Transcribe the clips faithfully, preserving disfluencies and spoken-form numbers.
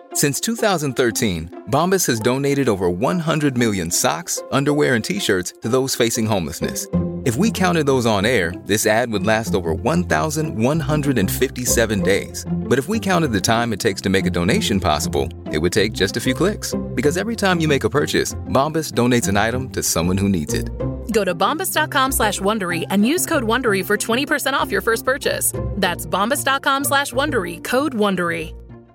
Since two thousand thirteen, Bombas has donated over one hundred million socks, underwear, and T-shirts to those facing homelessness. If we counted those on air, this ad would last over one thousand one hundred fifty-seven days. But if we counted the time it takes to make a donation possible, it would take just a few clicks. Because every time you make a purchase, Bombas donates an item to someone who needs it. Go to bombas.com slash Wondery and use code Wondery for twenty percent off your first purchase. That's bombas.com slash Wondery, code Wondery.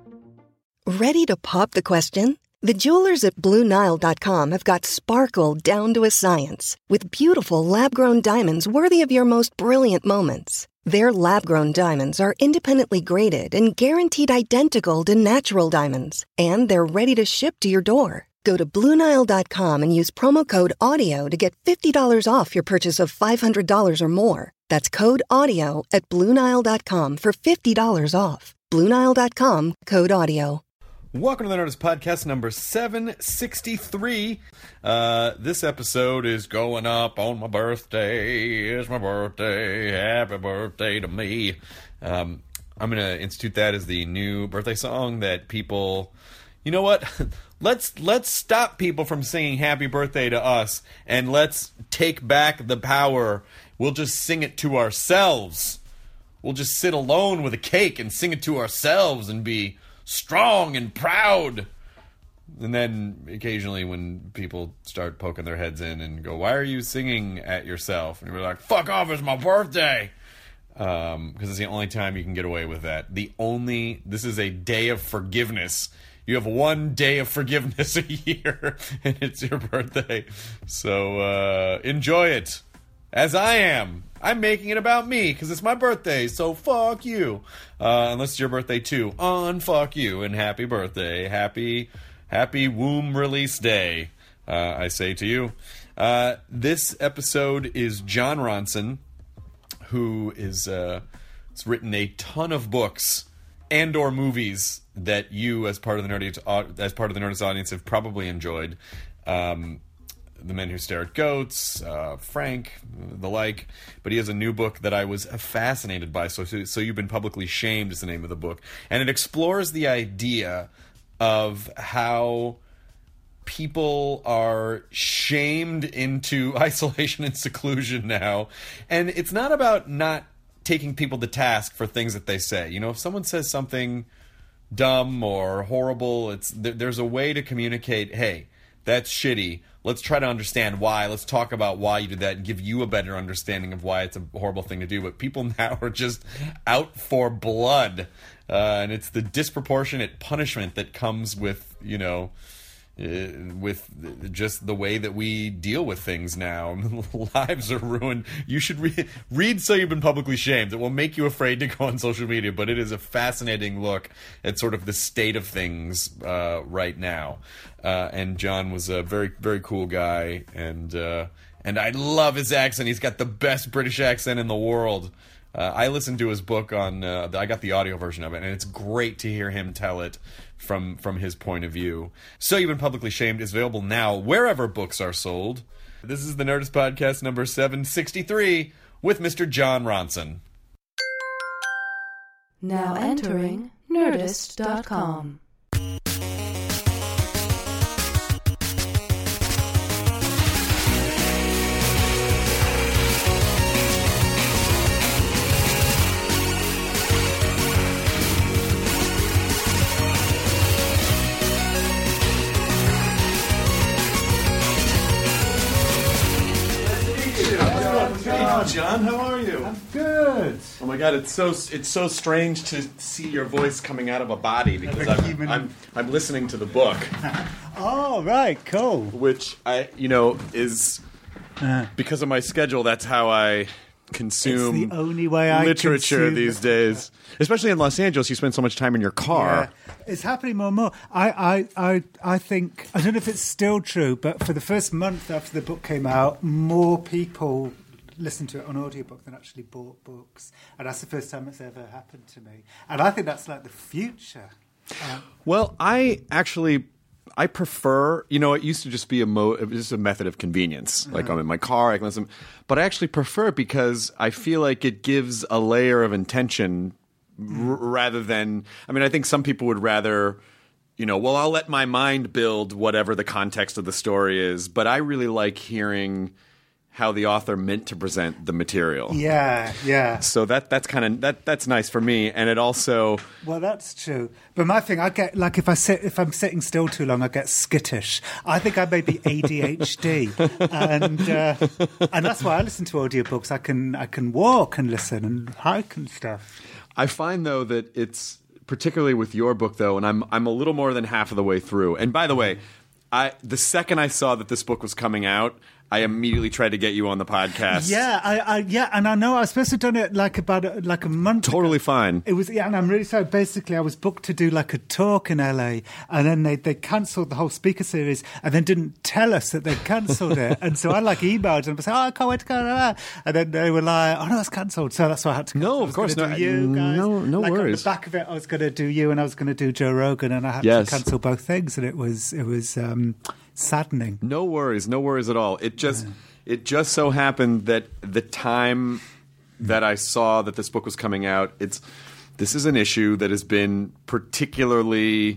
Ready to pop the question? The jewelers at Blue Nile dot com have got sparkle down to a science with beautiful lab-grown diamonds worthy of your most brilliant moments. Their lab-grown diamonds are independently graded and guaranteed identical to natural diamonds, and they're ready to ship to your door. Go to Blue Nile dot com and use promo code AUDIO to get fifty dollars off your purchase of five hundred dollars or more. That's code AUDIO at Blue Nile dot com for fifty dollars off. Blue Nile dot com, code AUDIO. Welcome to the Nerdist Podcast number seven sixty-three. Uh, this episode is going up on my birthday. It's my birthday. Happy birthday to me. Um, I'm going to institute that as the new birthday song that people... You know what? Let's let's stop people from singing happy birthday to us, and let's take back the power. We'll just sing it to ourselves. We'll just sit alone with a cake and sing it to ourselves and be strong and proud. And then occasionally when people start poking their heads in and go, why are you singing at yourself? And you're like, fuck off, it's my birthday. Um, because it's the only time you can get away with that. The only, this is a day of forgiveness. You have one day of forgiveness a year, and it's your birthday. So uh, enjoy it, as I am. I'm making it about me, because it's my birthday, so fuck you. Uh, unless it's your birthday, too. Unfuck you, and happy birthday. Happy, happy womb release day, uh, I say to you. Uh, this episode is Jon Ronson, who is uh, has written a ton of books and or movies that you, as part of the Nerdist, as part of the Nerdist audience, have probably enjoyed. Um, The Men Who Stare at Goats, uh, Frank, the like. But he has a new book that I was fascinated by. So, so You've Been Publicly Shamed is the name of the book, and it explores the idea of how people are shamed into isolation and seclusion now. And it's not about not taking people to task for things that they say. You know, if someone says something dumb or horrible, it's there, there's a way to communicate, hey, that's shitty. Let's try to understand why. Let's talk about why you did that and give you a better understanding of why it's a horrible thing to do. But people now are just out for blood. Uh, and it's the disproportionate punishment that comes with, you know, Uh, with just the way that we deal with things now. Lives are ruined. You should re- read So You've Been Publicly Shamed. It will make you afraid to go on social media, but it is a fascinating look at sort of the state of things uh, right now. Uh, and Jon was a very, very cool guy, and uh, and I love his accent. He's got the best British accent in the world. Uh, I listened to his book on, uh, I got the audio version of it, and it's great to hear him tell it from from his point of view. So You've Been Publicly Shamed is available now wherever books are sold. This is the Nerdist Podcast number seven sixty-three with Mister Jon Ronson. Now entering Nerdist dot com. Jon, how are you? I'm good. Oh my God, it's so it's so strange to see your voice coming out of a body because I'm I'm, I'm listening to the book. Oh, right, cool. Which I you know is uh, because of my schedule. That's how I consume it's the only way I literature consume these days. Especially in Los Angeles, you spend so much time in your car. Yeah. It's happening more and more. I, I, I, I think I don't know if it's still true, but for the first month after the book came out, more people listened to it on audiobook than actually bought books, and that's the first time it's ever happened to me. And I think that's like the future. Um, well, I actually I prefer, you know, it used to just be a mo- it was just a method of convenience. Like, I'm in my car, I can listen. But I actually prefer it because I feel like it gives a layer of intention r- rather than, I mean, I think some people would rather you know, well, I'll let my mind build whatever the context of the story is, but I really like hearing how the author meant to present the material. Yeah, yeah. So that that's kind of that that's nice for me, and it also. Well, that's true. But my thing, I get like if I sit if I'm sitting still too long, I get skittish. I think I may be A D H D, and uh, and that's why I listen to audiobooks. I can I can walk and listen and hike and stuff. I find though that it's particularly with your book though, and I'm I'm a little more than half of the way through. And by the way, I the second I saw that this book was coming out, I immediately tried to get you on the podcast. Yeah, I, I yeah, and I know I was supposed to have done it like about a, like a month. Totally ago. fine. It was yeah, and I'm really sorry. Basically, I was booked to do like a talk in L A, and then they they cancelled the whole speaker series, and then didn't tell us that they'd cancelled it. And so I like emailed them and said, "Oh, I can't wait to go." And then they were like, "Oh no, it's cancelled." So that's why I had to. No, I of course not. not. You guys. No, no like worries. On the back of it, I was going to do you, and I was going to do Joe Rogan, and I had yes. to cancel both things, and it was it was um, saddening. No worries, no worries at all. It just. Yeah. It just so happened that the time that I saw that this book was coming out, it's this is an issue that has been particularly,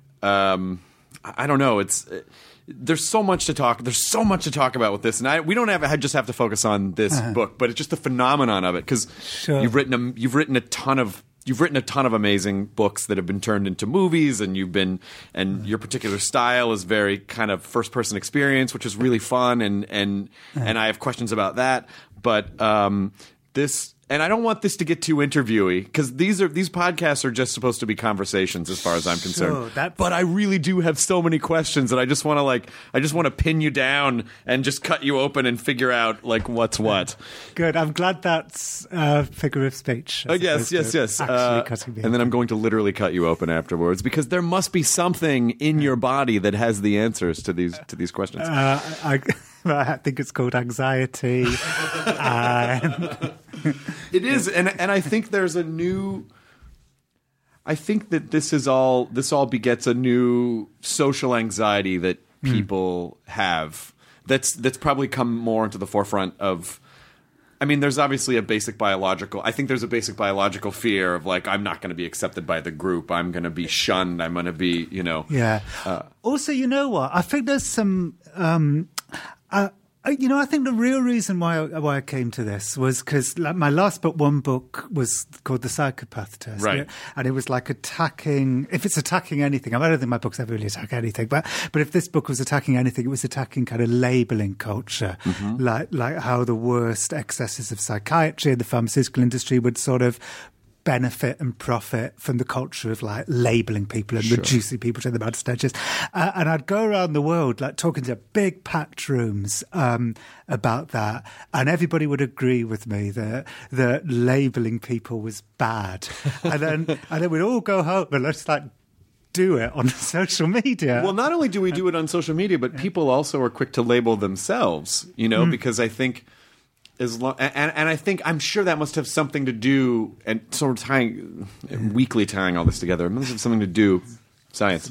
um, I don't know. It's there's so much to talk. There's so much to talk about with this, and I, we don't have I just have to focus on this uh-huh. book, but it's just the phenomenon of it because sure. you've written a, you've written a ton of. You've written a ton of amazing books that have been turned into movies, and you've been and your particular style is very kind of first person experience, which is really fun, and and and I have questions about that. But um, this, and I don't want this to get too interviewy because these are these podcasts are just supposed to be conversations, as far as I'm concerned. Sure, that- but I really do have so many questions, and I just want to like I just want to pin you down and just cut you open and figure out like what's what. Good. I'm glad that's a figure of speech. Oh, yes, yes, yes. Uh, and then I'm going to literally cut you open afterwards because there must be something in your body that has the answers to these to these questions. Uh, I, I think it's called anxiety. and... It is, and and I think there's a new. I think that this is all. This all begets a new social anxiety that people mm. have. That's that's probably come more into the forefront of. I mean, there's obviously a basic biological. I think there's a basic biological fear of like I'm not going to be accepted by the group. I'm going to be shunned. I'm going to be, you know. Yeah. Uh, also, you know what? I think there's some. Um, uh, You know, I think the real reason why I, why I came to this was because like, my last book, one book, was called The Psychopath Test. Right. Yeah? And it was like attacking, if it's attacking anything, I don't think my books ever really attack anything, but but if this book was attacking anything, it was attacking kind of labelling culture, mm-hmm. like like how the worst excesses of psychiatry and the pharmaceutical industry would sort of benefit and profit from the culture of like labeling people and sure. reducing people to the bad stages. Uh, and I'd go around the world like talking to big packed rooms um, about that, and everybody would agree with me that that labeling people was bad. and then and then we'd all go home and let's like do it on social media. Well, not only do we do it on social media, but people also are quick to label themselves, you know, mm. because I think As long, and, and I think I'm sure that must have something to do, and sort of tying, weekly tying all this together. It must have something to do, science.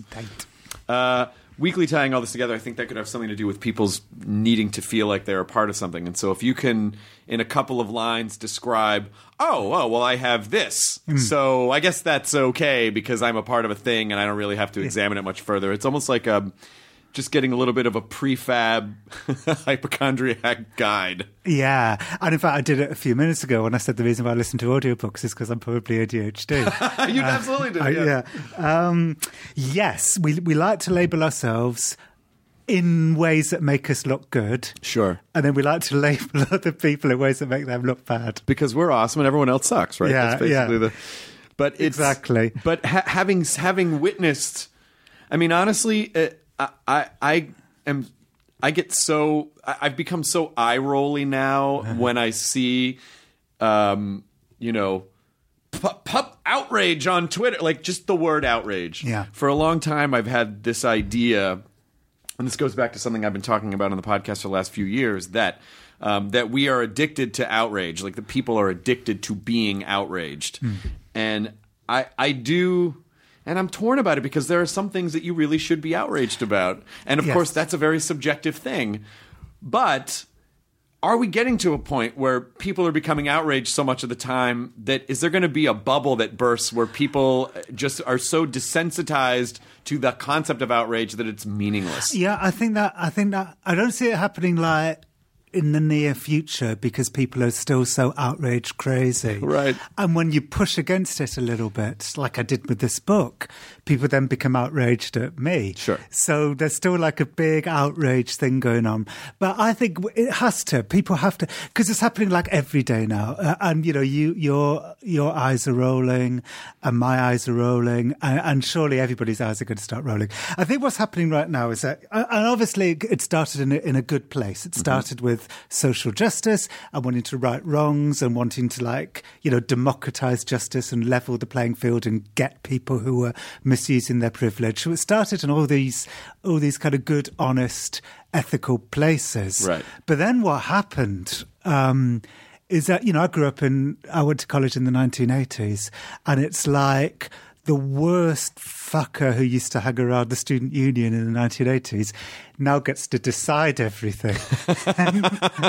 Uh, weekly tying all this together, I think that could have something to do with people's needing to feel like they're a part of something. And so, if you can, in a couple of lines, describe, oh, oh, well, I have this, mm. so I guess that's okay because I'm a part of a thing, and I don't really have to examine it much further. It's almost like a. Just getting a little bit of a prefab hypochondriac guide. Yeah. And in fact, I did it a few minutes ago when I said the reason why I listen to audiobooks is because I'm probably A D H D. You uh, absolutely do, yeah. yeah. Um, yes, we we like to label ourselves in ways that make us look good. Sure. And then we like to label other people in ways that make them look bad. Because we're awesome and everyone else sucks, right? Yeah, That's basically yeah. the... But it's, exactly. But ha- having having witnessed... I mean, honestly... It, I, I am I get so I've become so eye rolly now uh-huh. when I see um, you know pup, pup outrage on Twitter, like just the word outrage. Yeah. For a long time I've had this idea, and this goes back to something I've been talking about on the podcast for the last few years, that um, that we are addicted to outrage, like the people are addicted to being outraged. Mm. And I I do And I'm torn about it because there are some things that you really should be outraged about. And, of yes. course, that's a very subjective thing. But are we getting to a point where people are becoming outraged so much of the time that is there going to be a bubble that bursts where people just are so desensitized to the concept of outrage that it's meaningless? Yeah, I think that I think that I don't see it happening like in the near future because people are still so outrage crazy. Right. And when you push against it a little bit, like I did with this book, people then become outraged at me. Sure. So there's still like a big outrage thing going on. But I think it has to. People have to, because it's happening like every day now. Uh, and, you know, you your your eyes are rolling and my eyes are rolling. And, and surely everybody's eyes are going to start rolling. I think what's happening right now is that, and obviously it started in a, in a good place. It started mm-hmm. with social justice and wanting to right wrongs and wanting to, like, you know, democratize justice and level the playing field and get people who were misusing their privilege. So it started in all these all these kind of good, honest, ethical places. Right. But then what happened um, is that, you know, I grew up in, I went to college in the nineteen eighties, and it's like the worst fucker who used to hang around the student union in the nineteen eighties now gets to decide everything. and,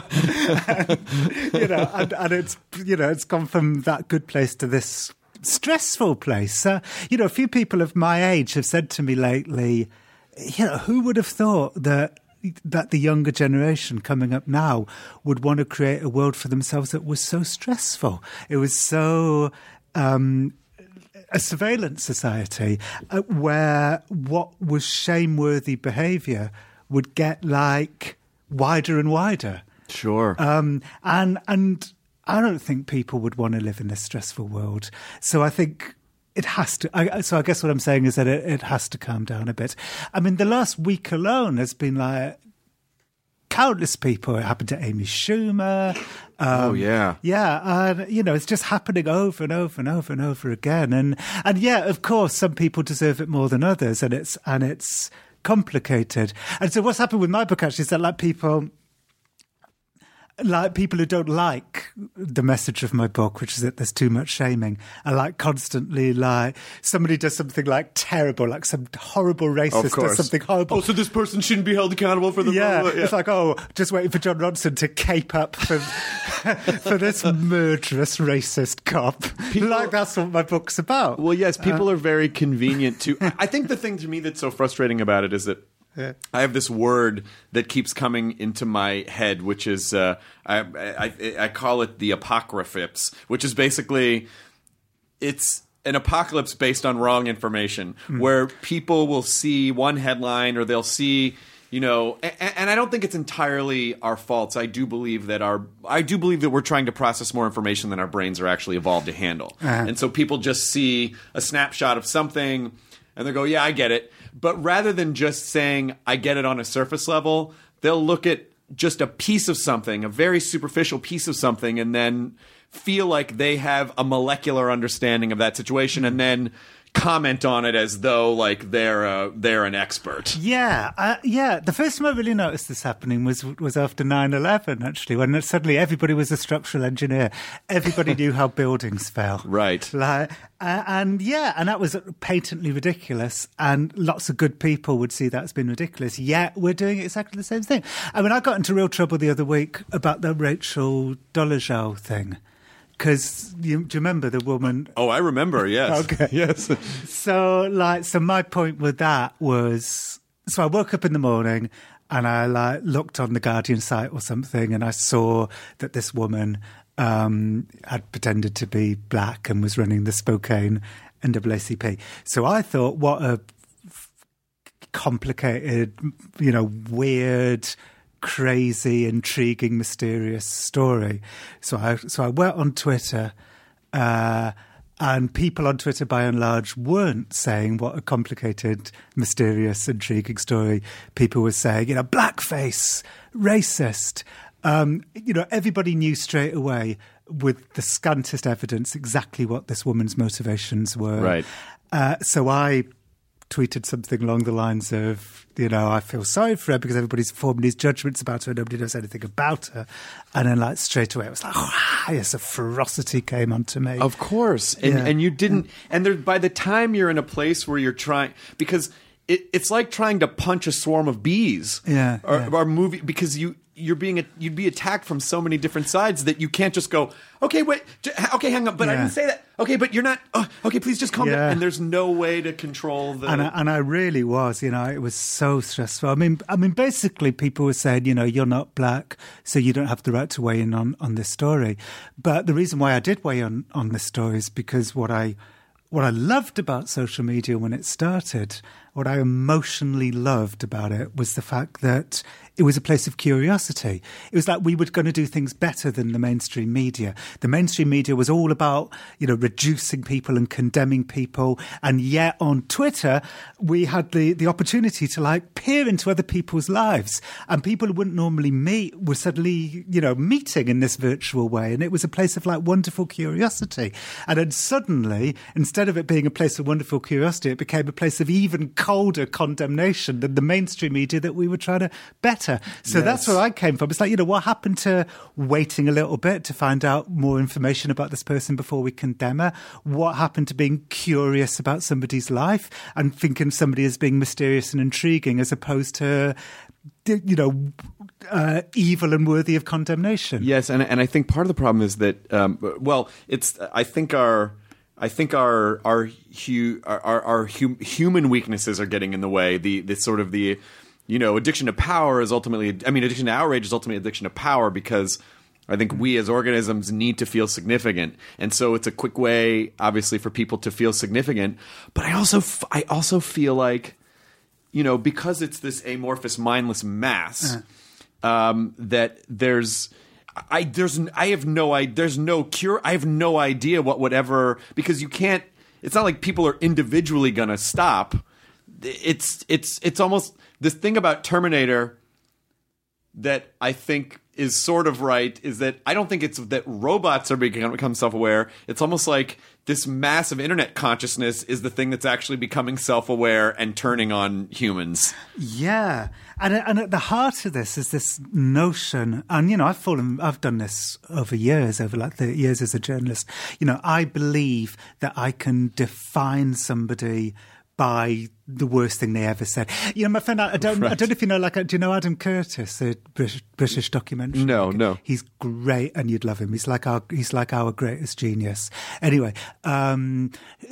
and, you know, and, and it's, you know, it's gone from that good place to this stressful place. Uh, you know, a few people of my age have said to me lately, you know, who would have thought that that the younger generation coming up now would want to create a world for themselves that was so stressful? It was so um, a surveillance society uh, where what was shameworthy behaviour would get like wider and wider. Sure. Um, and and. I don't think people would want to live in this stressful world. So I think it has to. I, so I guess what I'm saying is that it, it has to calm down a bit. I mean, the last week alone has been like countless people. It happened to Amy Schumer. Um, oh, yeah. Yeah. And, you know, it's just happening over and over and over and over again. And, and yeah, of course, some people deserve it more than others. And it's, and it's complicated. And so what's happened with my book actually is that, like, people... like people who don't like the message of my book, which is that there's too much shaming, are like constantly like somebody does something like terrible, like some horrible racist does something horrible. Oh, so this person shouldn't be held accountable for the yeah, blah, blah, yeah. It's like, oh, just waiting for John Ronson to cape up for for this murderous racist cop. People, like that's what my book's about. Well, yes, people uh, are very convenient to. I think the thing to me that's so frustrating about it is that. Yeah. I have this word that keeps coming into my head, which is uh, I, I I call it the apocryphips, which is basically it's an apocalypse based on wrong information, mm. where people will see one headline or they'll see, you know, and, and I don't think it's entirely our faults. I do believe that our I do believe that we're trying to process more information than our brains are actually evolved to handle, uh-huh. and so people just see a snapshot of something. And they go, yeah, I get it. But rather than just saying, I get it on a surface level, they'll look at just a piece of something, a very superficial piece of something, and then feel like they have a molecular understanding of that situation and then comment on it as though like they're uh, they're an expert. Yeah, uh, yeah. The first time I really noticed this happening was was after nine eleven, actually, when suddenly everybody was a structural engineer. Everybody knew how buildings fell. Right. Like, uh, and yeah, and that was patently ridiculous. And lots of good people would see that as being ridiculous. Yet we're doing exactly the same thing. I mean, I got into real trouble the other week about the Rachel Dolezal thing. Because you, do you remember the woman? Oh, I remember. Yes. Okay. Yes. So, like, so my point with that was, so I woke up in the morning and I like looked on the Guardian site or something, and I saw that this woman um, had pretended to be black and was running the Spokane N double A C P. So I thought, what a complicated, you know, weird, crazy, intriguing, mysterious story. So I so I went on Twitter, uh, and people on Twitter, by and large, weren't saying what a complicated, mysterious, intriguing story. People were saying, you know, blackface, racist. Um, you know, everybody knew straight away with the scantest evidence exactly what this woman's motivations were. Right. Uh, so I tweeted something along the lines of, you know, I feel sorry for her because everybody's formed these judgments about her. Nobody knows anything about her. And then, like, straight away, it was like, oh, yes, a ferocity came onto me. Of course. And, yeah. and you didn't, and there, by the time you're in a place where you're trying, because it, it's like trying to punch a swarm of bees. Yeah. Or, yeah. or movie, because you, you're being you'd be attacked from so many different sides that you can't just go, okay, wait, j- okay, hang on, but Yeah. I didn't say that. Okay, but you're not. Oh, okay, please just calm Yeah. down. And there's no way to control the. And I, and I really was, you know, it was so stressful. I mean, I mean, basically, people were saying, you know, you're not black, so you don't have the right to weigh in on, on this story. But the reason why I did weigh on on this story is because what I what I loved about social media when it started, what I emotionally loved about it was the fact that it was a place of curiosity. It was like we were going to do things better than the mainstream media. The mainstream media was all about, you know, reducing people and condemning people. And yet on Twitter, we had the, the opportunity to like peer into other people's lives. And people who wouldn't normally meet were suddenly, you know, meeting in this virtual way. And it was a place of like wonderful curiosity. And then suddenly, instead of it being a place of wonderful curiosity, it became a place of even colder condemnation than the mainstream media that we were trying to better. So Yes. that's where I came from. It's like, you know, what happened to waiting a little bit to find out more information about this person before we condemn her? What happened to being curious about somebody's life and thinking somebody as being mysterious and intriguing as opposed to, you know, uh, evil and worthy of condemnation? Yes, and and I think part of the problem is that, um, well, it's I think our. I think our our hu- our, our hum- human weaknesses are getting in the way. The the sort of the, you know, addiction to power is ultimately, I mean, addiction to outrage is ultimately addiction to power, because I think we as organisms need to feel significant, and so it's a quick way, obviously, for people to feel significant. But I also f- I also feel like, you know, because it's this amorphous, mindless mass, uh-huh. um, that there's. I there's I have no I there's no cure I have no idea what whatever, because you can't, it's not like people are individually gonna stop. It's it's it's almost this thing about Terminator that I think is sort of right, is that I don't think it's that robots are becoming become self-aware. It's almost like this massive internet consciousness is the thing that's actually becoming self-aware and turning on humans. Yeah. And, and at the heart of this is this notion, and, you know, I've fallen, I've done this over years, over like thirty years as a journalist. You know, I believe that I can define somebody by the worst thing they ever said. You know, my friend, I don't, right. I don't know if you know, like, do you know Adam Curtis, the British, British documentary? No, no. He's great, and you'd love him. He's like our, he's like our greatest genius. Anyway, um,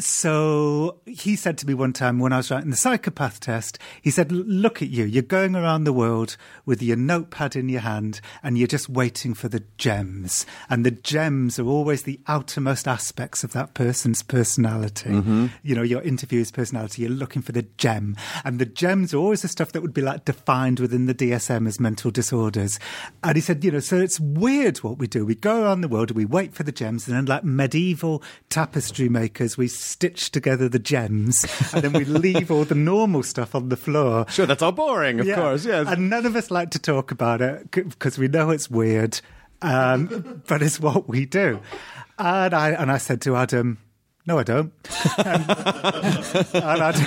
so he said to me one time when I was writing the psychopath test, he said, "Look at you. You're going around the world with your notepad in your hand, and you're just waiting for the gems. And the gems are always the outermost aspects of that person's personality. Mm-hmm. You know, your interviewer's personality. You're looking for the gem, and the gems are always the stuff that would be like defined within the D S M as mental disorders." And he said, you know, so it's weird what we do. We go around the world and we wait for the gems, and then like medieval tapestry makers, we stitch together the gems, and then we leave all the normal stuff on the floor. Sure, that's all boring, of yeah. course, yes. And none of us like to talk about it because we know it's weird, um, but it's what we do. And I and I said to Adam, "No, I don't." and, and, I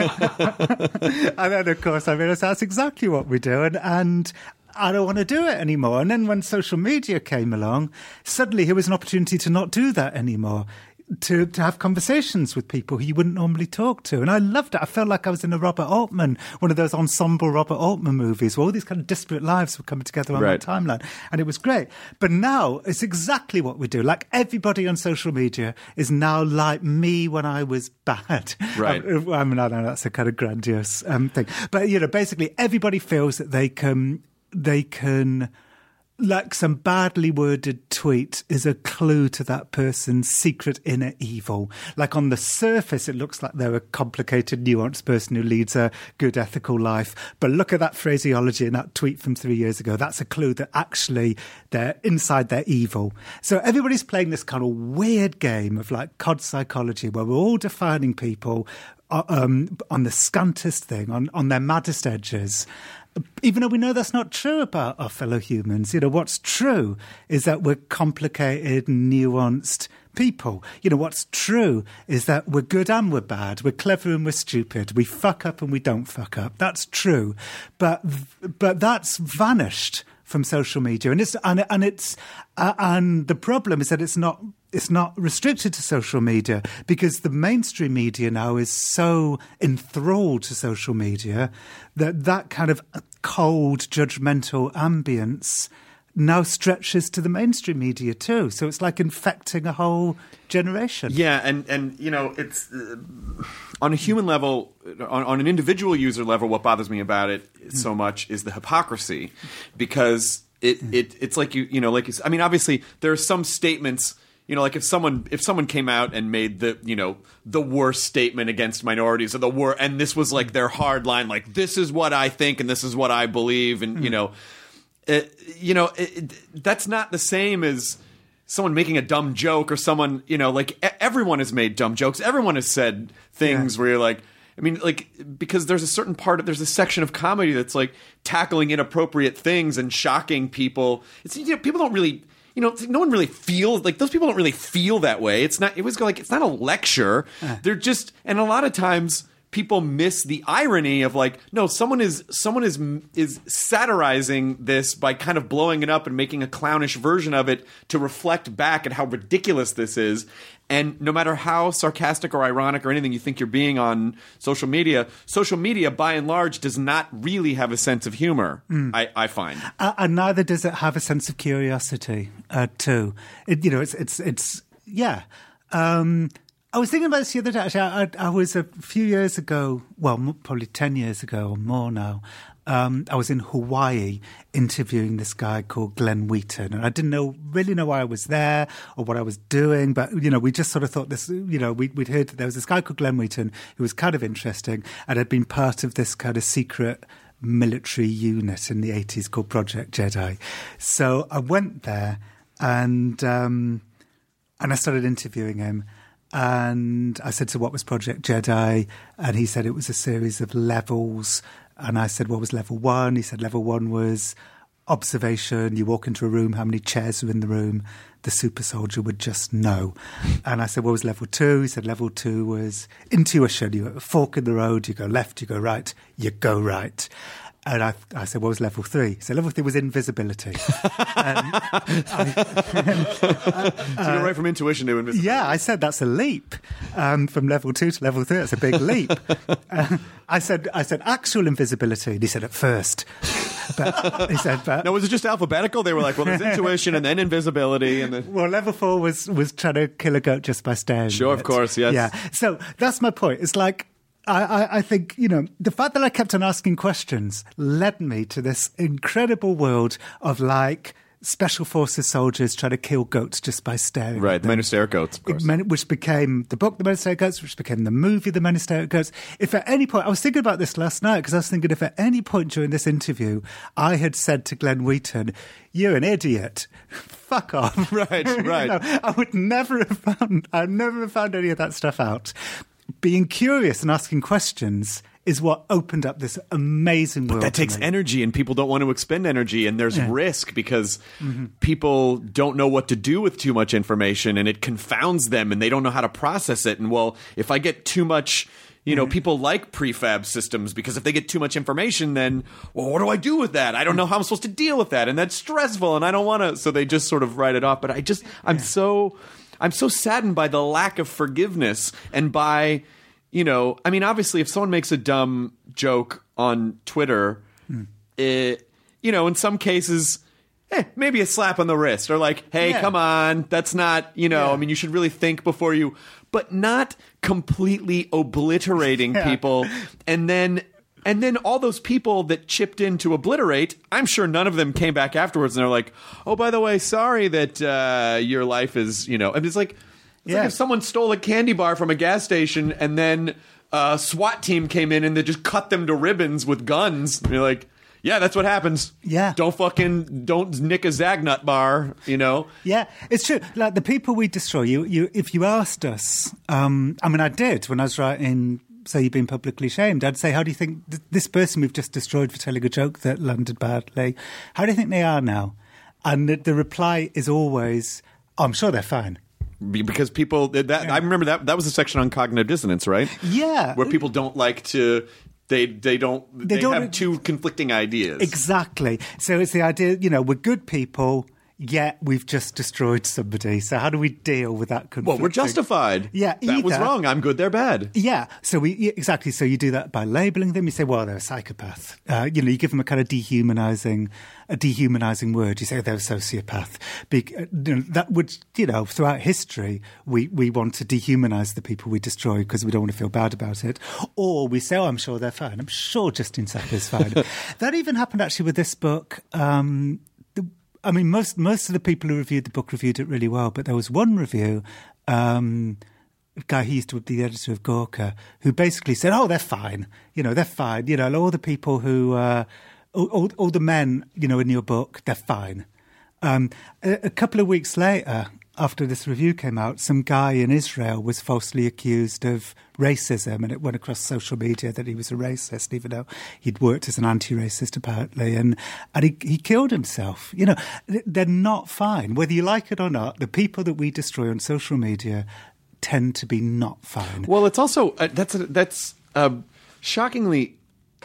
don't and then, of course, I realised that's exactly what we do. And, and I don't want to do it anymore. And then when social media came along, suddenly here was an opportunity to not do that anymore. To, to have conversations with people who you wouldn't normally talk to. And I loved it. I felt like I was in a Robert Altman, one of those ensemble Robert Altman movies where all these kind of disparate lives were coming together on right. my timeline. And it was great. But now it's exactly what we do. Like everybody on social media is now like me when I was bad. Right. I, I mean, I know that's a kind of grandiose um, thing. But, you know, basically everybody feels that they can, they can... like some badly worded tweet is a clue to that person's secret inner evil. Like on the surface, it looks like they're a complicated, nuanced person who leads a good, ethical life. But look at that phraseology in that tweet from three years ago. That's a clue that actually they're inside they're evil. So everybody's playing this kind of weird game of like C O D psychology where we're all defining people um, on the scantest thing, on, on their maddest edges. Even though we know that's not true about our fellow humans. You know, what's true is that we're complicated, nuanced people. You know, what's true is that we're good and we're bad. We're clever and we're stupid. We fuck up and we don't fuck up. That's true. But but that's vanished from social media. And it's and, and it's uh, and the problem is that it's not it's not restricted to social media, because the mainstream media now is so enthralled to social media that that kind of cold, judgmental ambience now stretches to the mainstream media too. So it's like infecting a whole generation. Yeah, and, and you know, it's uh, on a human level, on, on an individual user level, what bothers me about it so much is the hypocrisy, because it, it it's like you you know like you, I mean, obviously there are some statements. You know, like if someone if someone came out and made the you know the worst statement against minorities, or the wor- and this was like their hard line, like this is what I think and this is what I believe, and mm. you know, it, you know, it, it, that's not the same as someone making a dumb joke, or someone you know, like everyone has made dumb jokes, everyone has said things yeah. where you're like. I mean, like, because there's a certain part of, there's a section of comedy that's like tackling inappropriate things and shocking people. It's you know, people don't really. You know, no one really feels like those people don't really feel that way. It's not. It was like it's not a lecture. Uh. They're just, and a lot of times people miss the irony of like, no, someone is someone is is satirizing this by kind of blowing it up and making a clownish version of it to reflect back at how ridiculous this is. And no matter how sarcastic or ironic or anything you think you're being on social media, social media, by and large, does not really have a sense of humor, mm. I, I find. Uh, and neither does it have a sense of curiosity, uh, too. It, you know, it's, it's, it's yeah. Um, I was thinking about this the other day. Actually, I, I was a few years ago, well, probably ten years ago or more now, Um, I was in Hawaii interviewing this guy called Glenn Wheaton, and I didn't know really know why I was there or what I was doing, but you know, we just sort of thought this. You know, we, we'd heard that there was this guy called Glenn Wheaton who was kind of interesting and had been part of this kind of secret military unit in the eighties called Project Jedi. So I went there and um, and I started interviewing him. And I said, so what was Project Jedi? And he said it was a series of levels. And I said, what was level one? He said level one was observation. You walk into a room, how many chairs are in the room? The super soldier would just know. And I said, what was level two? He said level two was intuition. You have a fork in the road, you go left, you go right, you go right. And I, I said, what was level three? So level three was invisibility. um, I, uh, so you're right from intuition to invisibility. Yeah, I said that's a leap um, from level two to level three. That's a big leap. uh, I said, I said actual invisibility. And he said at first. But he said, but no, was it just alphabetical? They were like, well, there's intuition and then invisibility, and then well, level four was was trying to kill a goat just by staring. Sure, at of course, yes. Yeah. So that's my point. It's like. I, I, I think, you know, the fact that I kept on asking questions led me to this incredible world of, like, special forces soldiers trying to kill goats just by staring right, at them. Right, Men Who Stare at Goats, of course. It, which became the book, The Men Who Stare at Goats, which became the movie, The Men Who Stare at Goats. If at any point, I was thinking about this last night, because I was thinking if at any point during this interview I had said to Glenn Wheaton, you're an idiot, fuck off. Right, right. You know, I would never have found, I'd never have found any of that stuff out. Being curious and asking questions is what opened up this amazing world. But that takes energy, and people don't want to expend energy, and there's yeah. risk because mm-hmm. people don't know what to do with too much information, and it confounds them, and they don't know how to process it. And well, if I get too much, you know, mm-hmm. people like prefab systems because if they get too much information, then, well, what do I do with that? I don't know how I'm supposed to deal with that, and that's stressful, and I don't want to. So they just sort of write it off. But I just, I'm yeah. so... I'm so saddened by the lack of forgiveness and by, you know, I mean, obviously, if someone makes a dumb joke on Twitter, mm. it, you know, in some cases, eh, maybe a slap on the wrist or like, hey, yeah. come on, that's not, you know, yeah. I mean, you should really think before you, but not completely obliterating yeah. people and then. And then all those people that chipped in to obliterate, I'm sure none of them came back afterwards and they're like, oh, by the way, sorry that uh, your life is, you know. And it's like, it's yeah. like if someone stole a candy bar from a gas station and then a SWAT team came in and they just cut them to ribbons with guns. And you're like, yeah, that's what happens. Yeah. Don't fucking, don't nick a Zagnut bar, you know? Yeah, it's true. Like the people we destroy, you, you if you asked us, um, I mean, I did when I was writing... So you've been publicly shamed. I'd say, how do you think th- this person we've just destroyed for telling a joke that landed badly, how do you think they are now? And the, the reply is always, oh, I'm sure they're fine. Because people, that yeah. I remember that that was a section on cognitive dissonance, right? Yeah. Where people don't like to... They they don't they, they don't, have two conflicting ideas. Exactly. So it's the idea, you know, we're good people. yet we've just destroyed somebody. So how do we deal with that conflict? Well, we're justified. Yeah, that was either- wrong. I'm good. They're bad. Yeah, so we yeah, exactly. So you do that by labelling them. You say, well, they're a psychopath. Uh, you know, you give them a kind of dehumanizing, a dehumanizing word. You say they're a sociopath. Be, uh, you know, that would, you know, throughout history, we, we want to dehumanize the people we destroy because we don't want to feel bad about it. Or we say, oh, I'm sure they're fine. I'm sure Justine Sapir's fine. That even happened actually with this book. Um, the, I mean, most most of the people who reviewed the book reviewed it really well, but there was one review. Um, A guy who used to be the editor of Gawker, who basically said, oh, they're fine. You know, they're fine. You know, all the people who, uh, all, all, all the men, you know, in your book, they're fine. Um, a, a couple of weeks later, after this review came out, some guy in Israel was falsely accused of racism, and it went across social media that he was a racist, even though he'd worked as an anti-racist, apparently, and, and he, he killed himself. You know, they're not fine. Whether you like it or not, the people that we destroy on social media tend to be not fine. Well, it's also uh, that's a, that's a shockingly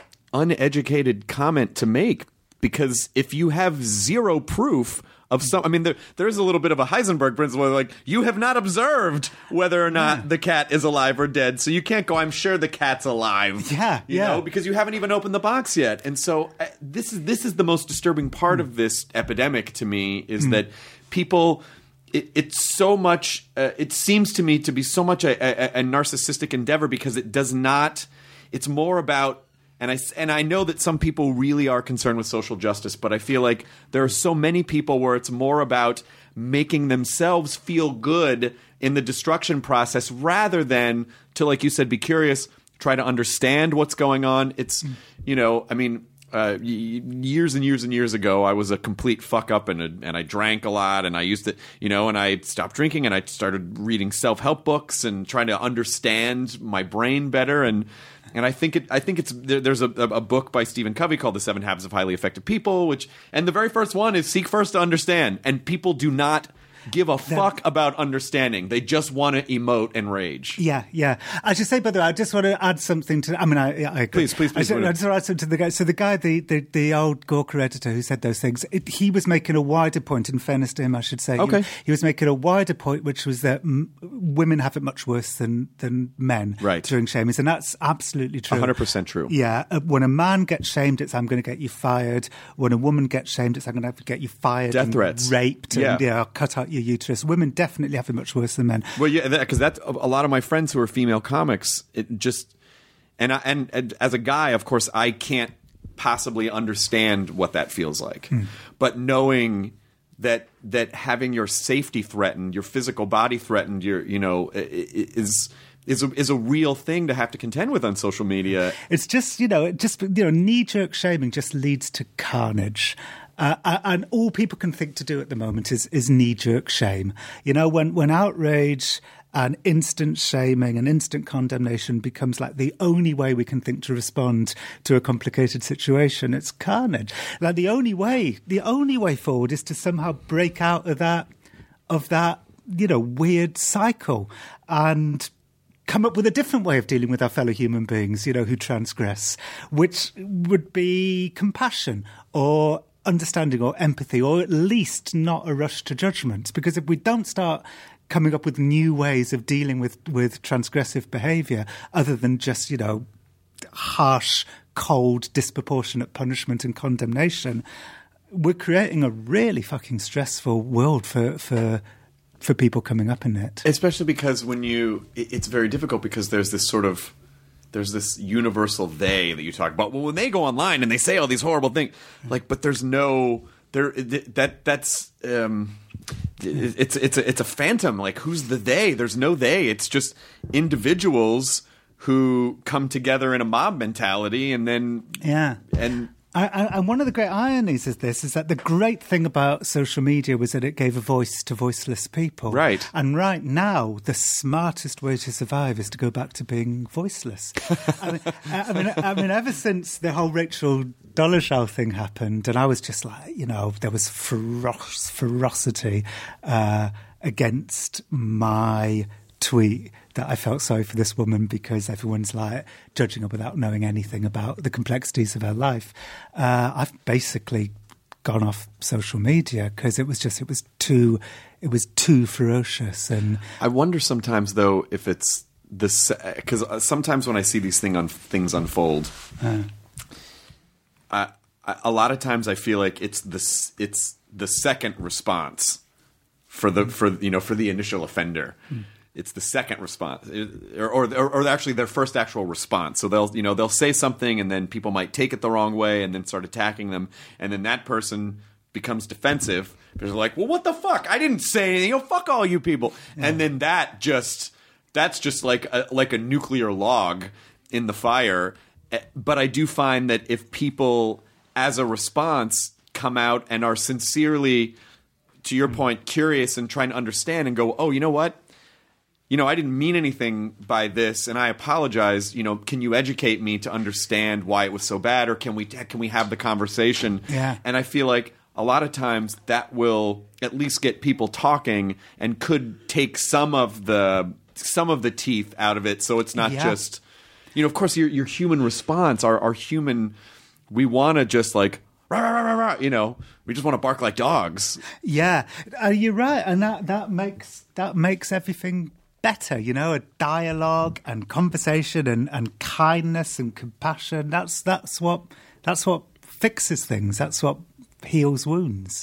uneducated comment to make, because if you have zero proof of some, I mean, there there's a little bit of a Heisenberg principle, where, like, you have not observed whether or not yeah. the cat is alive or dead, so you can't go, I'm sure the cat's alive. Yeah, you yeah. know, because you haven't even opened the box yet. And so uh, this is this is the most disturbing part mm. of this epidemic to me, is mm. that people. It, it's so much, uh, it seems to me to be so much a, a, a narcissistic endeavor, because it does not, it's more about, and I, and I know that some people really are concerned with social justice, but I feel like there are so many people where it's more about making themselves feel good in the destruction process, rather than to, like you said, be curious, try to understand what's going on. It's, you know, I mean... Uh, years and years and years ago, I was a complete fuck up, and a, and I drank a lot, and I used to, you know, and I stopped drinking, and I started reading self-help books and trying to understand my brain better, and and I think it, I think it's there, there's a, a book by Stephen Covey called The Seven Habits of Highly Effective People, which, and the very first one is seek first to understand, and people do not give a fuck about understanding. They just want to emote and rage. Yeah, yeah. I should say, by the way, I just want to add something to. I mean, I, I please, please, please. I, should, I just want to add something to the guy. So the guy, the the, the old Gawker editor who said those things, it, he was making a wider point. In fairness to him, I should say, okay, he, he was making a wider point, which was that m- women have it much worse than than men, right, during shamings, and that's absolutely true. one hundred percent true. Yeah. Uh, when a man gets shamed, it's I'm going to get you fired. When a woman gets shamed, it's I'm going to have to get you fired, death and threats, raped, yeah. and yeah, cut out your uterus. Women definitely have it much worse than men. Well, yeah, because that, that's a lot of my friends who are female comics. It just and I, and, and as a guy, of course, I can't possibly understand what that feels like. Mm. But knowing that that having your safety threatened, your physical body threatened, your you know is. Is a, is a real thing to have to contend with on social media. It's just, you know, it just, you know, knee-jerk shaming just leads to carnage. Uh, and all people can think to do at the moment is, is knee-jerk shame. You know, when, when outrage and instant shaming and instant condemnation becomes like the only way we can think to respond to a complicated situation, it's carnage. Like the only way, the only way forward is to somehow break out of that, of that, you know, weird cycle and come up with a different way of dealing with our fellow human beings, you know, who transgress, which would be compassion or understanding or empathy, or at least not a rush to judgment. Because if we don't start coming up with new ways of dealing with, with transgressive behaviour, other than just, you know, harsh, cold, disproportionate punishment and condemnation, we're creating a really fucking stressful world for... for for people coming up in it. Especially because when you, it's very difficult because there's this sort of, there's this universal they that you talk about. Well, when they go online and they say all these horrible things, like, but there's no, there, that, that's, um, it's, it's a, it's a phantom. Like, who's the they? There's no they. It's just individuals who come together in a mob mentality and then, yeah. And, I, I, and one of the great ironies of this is that the great thing about social media was that it gave a voice to voiceless people. Right. And right now, the smartest way to survive is to go back to being voiceless. I mean, I mean, I mean, ever since the whole Rachel Dolezal thing happened, and I was just like, you know, there was feroc- ferocity uh, against my tweet that I felt sorry for this woman because everyone's like judging her without knowing anything about the complexities of her life. Uh, I've basically gone off social media because it was just it was too it was too ferocious. And I wonder sometimes though if it's this, because sometimes when I see these thing on things unfold, uh. I, I, a lot of times I feel like it's the it's the second response for the for you know for the initial offender. Mm. It's the second response, or, or or actually their first actual response. So they'll you know they'll say something, and then people might take it the wrong way, and then start attacking them, and then that person becomes defensive because they're like, "Well, what the fuck? I didn't say anything. You know, fuck all you people." Yeah. And then that just that's just like a, like a nuclear log in the fire. But I do find that if people, as a response, come out and are sincerely, to your point, curious and trying to understand and go, "Oh, you know what? You know, I didn't mean anything by this, and I apologize. You know, can you educate me to understand why it was so bad, or can we can we have the conversation?" Yeah. And I feel like a lot of times that will at least get people talking and could take some of the some of the teeth out of it, so it's not yeah. just, you know, of course, your your human response, our our human, we want to just like, rah, rah, rah, rah, rah, you know, we just want to bark like dogs. Yeah, uh, you're right, and that that makes that makes everything better, you know, a dialogue and conversation and, and kindness and compassion. That's that's what that's what fixes things. That's what heals wounds.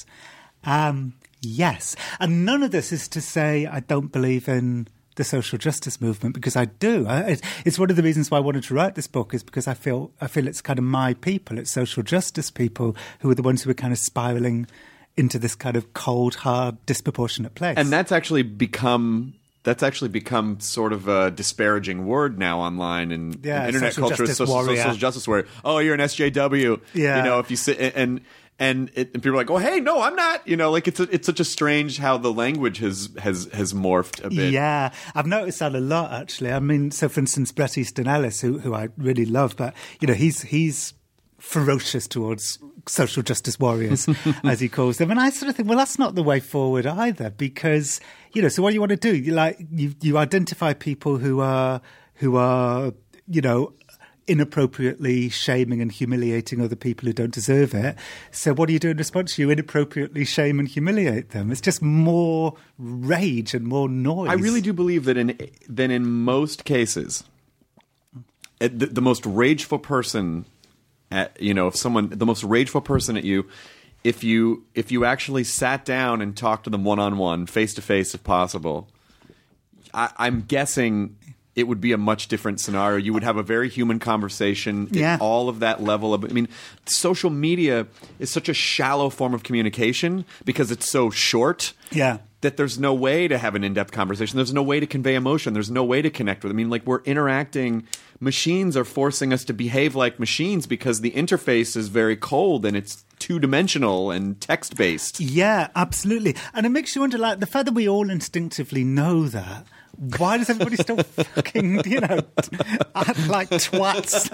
Um, yes, and none of this is to say I don't believe in the social justice movement, because I do. I, it, it's one of the reasons why I wanted to write this book, is because I feel I feel it's kind of my people. It's social justice people who are the ones who are kind of spiraling into this kind of cold, hard, disproportionate place. And that's actually become. That's actually become sort of a disparaging word now online and yeah, in internet social culture. Justice social, warrior. social justice warrior. Oh, you're an S J W. Yeah. You know, if you sit and and, it, and people are like, "Oh, hey, no, I'm not." You know, like it's a, it's such a strange how the language has has has morphed a bit. Yeah, I've noticed that a lot actually. I mean, so for instance, Bret Easton Ellis, who who I really love, but you know, he's he's ferocious towards social justice warriors, as he calls them. And I sort of think, well, that's not the way forward either, because, you know, so what do you want to do? You like you, you identify people who are who are, you know, inappropriately shaming and humiliating other people who don't deserve it. So what do you do in response? You inappropriately shame and humiliate them. It's just more rage and more noise. I really do believe that in that in most cases, the, the most rageful person at, you know, if someone, the most rageful person at you, if you if you actually sat down and talked to them one-on-one, face-to-face if possible, I, I'm guessing it would be a much different scenario. You would have a very human conversation. Yeah. All of that level of, I mean, social media is such a shallow form of communication because it's so short. Yeah. That there's no way to have an in-depth conversation. There's no way to convey emotion. There's no way to connect with. I mean, like, we're interacting. Machines are forcing us to behave like machines because the interface is very cold and it's two-dimensional and text-based. Yeah, absolutely. And it makes you wonder, like, the fact that we all instinctively know that, why does everybody still fucking, you know, act like twats?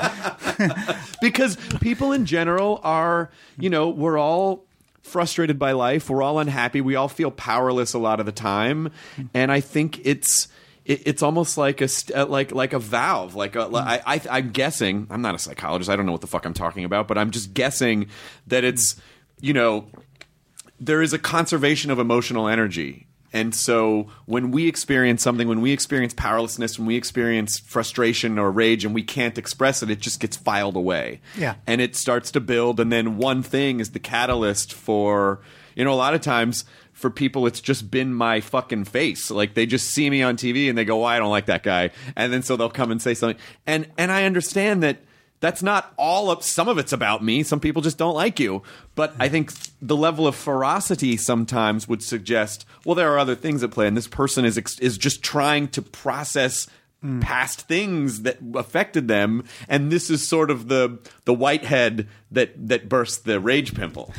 Because people in general are, you know, we're all frustrated by life. We're all unhappy. We all feel powerless a lot of the time. And I think it's it, it's almost like a like like a valve. Like a, I, I, I'm guessing. I'm not a psychologist. I don't know what the fuck I'm talking about. But I'm just guessing that it's, you know, there is a conservation of emotional energy. And so when we experience something, when we experience powerlessness, when we experience frustration or rage and we can't express it, it just gets filed away. Yeah. And it starts to build. And then one thing is the catalyst for, you know, a lot of times for people, it's just been my fucking face. Like they just see me on T V and they go, "Well, I don't like that guy." And then so they'll come and say something. And, and I understand that that's not all of, some of it's about me. Some people just don't like you. But I think the level of ferocity sometimes would suggest, well, there are other things at play, and this person is is just trying to process mm. past things that affected them, and this is sort of the the whitehead that that burst the rage pimple.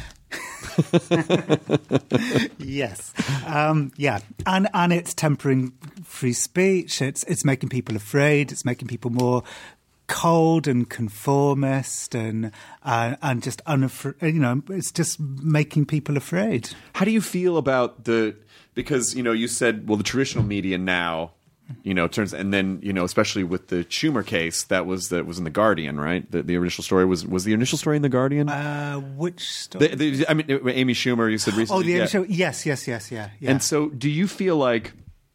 Yes, um, yeah, and and it's tempering free speech. It's it's making people afraid. It's making people more cold and conformist and uh, and just unafraid. You know, it's just making people afraid. How do you feel about the, because, you know, you said, well, the traditional media now You know, turns and then you know, especially with the Schumer case, that was that was in the Guardian, right? The, the initial story was was the initial story in the Guardian. Uh, which story? The, the, I mean, Amy Schumer. You said recently. Oh, the yeah. initial. Yes, yes, yes, yeah, yeah. And so, do you feel like?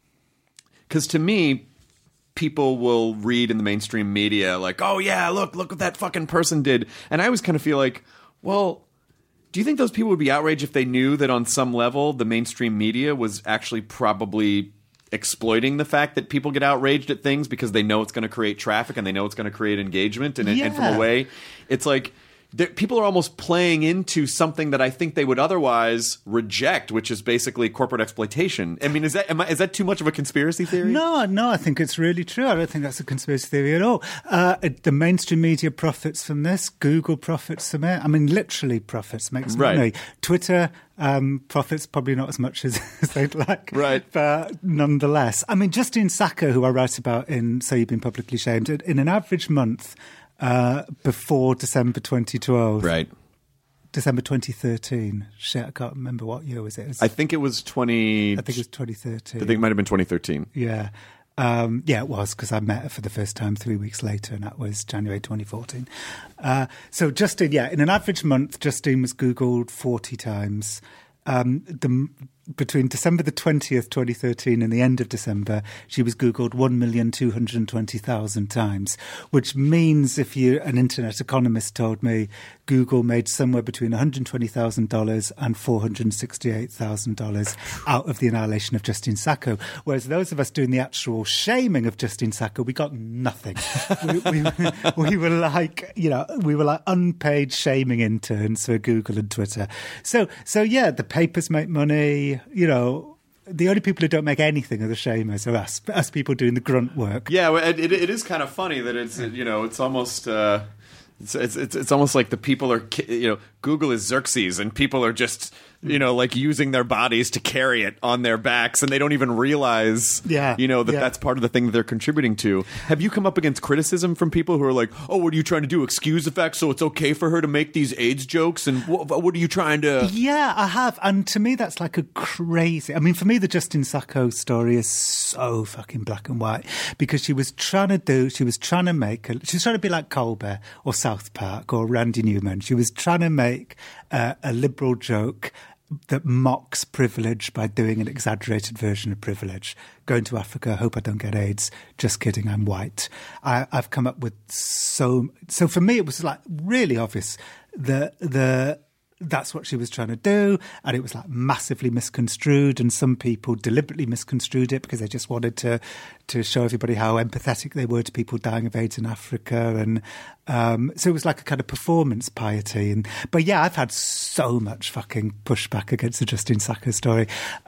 Because to me, people will read in the mainstream media like, "Oh yeah, look, look what that fucking person did," and I always kind of feel like, well. Do you think those people would be outraged if they knew that on some level the mainstream media was actually probably exploiting the fact that people get outraged at things because they know it's going to create traffic and they know it's going to create engagement? And, yeah. and from a way, it's like people are almost playing into something that I think they would otherwise reject, which is basically corporate exploitation. I mean, is that am I, is that too much of a conspiracy theory? No, no, I think it's really true. I don't think that's a conspiracy theory at all. Uh, the mainstream media profits from this. Google profits from it. I mean, literally profits, makes Right. money. Twitter um, profits probably not as much as, as they'd like. Right. But nonetheless. I mean, Justine Sacco, who I write about in So You've Been Publicly Shamed, in an average month, Uh, before December twenty twelve. Right. December twenty thirteen. Shit, I can't remember what year was it. It was, I think it was twenty. I think it was twenty thirteen. I think it might have been twenty thirteen. Yeah. Um, yeah, it was, because I met her for the first time three weeks later, and that was January twenty fourteen. Uh, so Justine, yeah, in an average month, Justine was Googled forty times. Um, the, between December the twentieth, twenty thirteen and the end of December, she was Googled one million two hundred twenty thousand times, which means, if you, an internet economist told me, Google made somewhere between one hundred twenty thousand dollars and four hundred sixty-eight thousand dollars out of the annihilation of Justine Sacco. Whereas those of us doing the actual shaming of Justine Sacco, we got nothing. we, we, we were like, you know, we were like unpaid shaming interns for Google and Twitter. So, so yeah, the papers make money. You know, the only people who don't make anything are the shamers, are us, us people doing the grunt work. Yeah, well, it, it, it is kind of funny that it's you know it's almost uh, it's, it's it's it's almost like the people are you know Google is Xerxes and people are just you know like using their bodies to carry it on their backs and they don't even realize yeah, you know that yeah. that's part of the thing that they're contributing to. Have you come up against criticism from people who are like, oh, what are you trying to do? Excuse the fact so it's okay for her to make these AIDS jokes and what, what are you trying to? Yeah, I have, and to me that's like a crazy. I mean, for me the Justine Sacco story is so fucking black and white because she was trying to do, she was trying to make, a, she was trying to be like Colbert or South Park or Randy Newman. She was trying to make uh, a liberal joke that mocks privilege by doing an exaggerated version of privilege. Going to Africa, hope I don't get AIDS. Just kidding, I'm white. I, I've come up with so... So for me, it was like really obvious that the... that's what she was trying to do, and it was like massively misconstrued, and some people deliberately misconstrued it because they just wanted to to show everybody how empathetic they were to people dying of AIDS in Africa, and um, so it was like a kind of performance piety. And but yeah, I've had so much fucking pushback against the Justine Sacco story.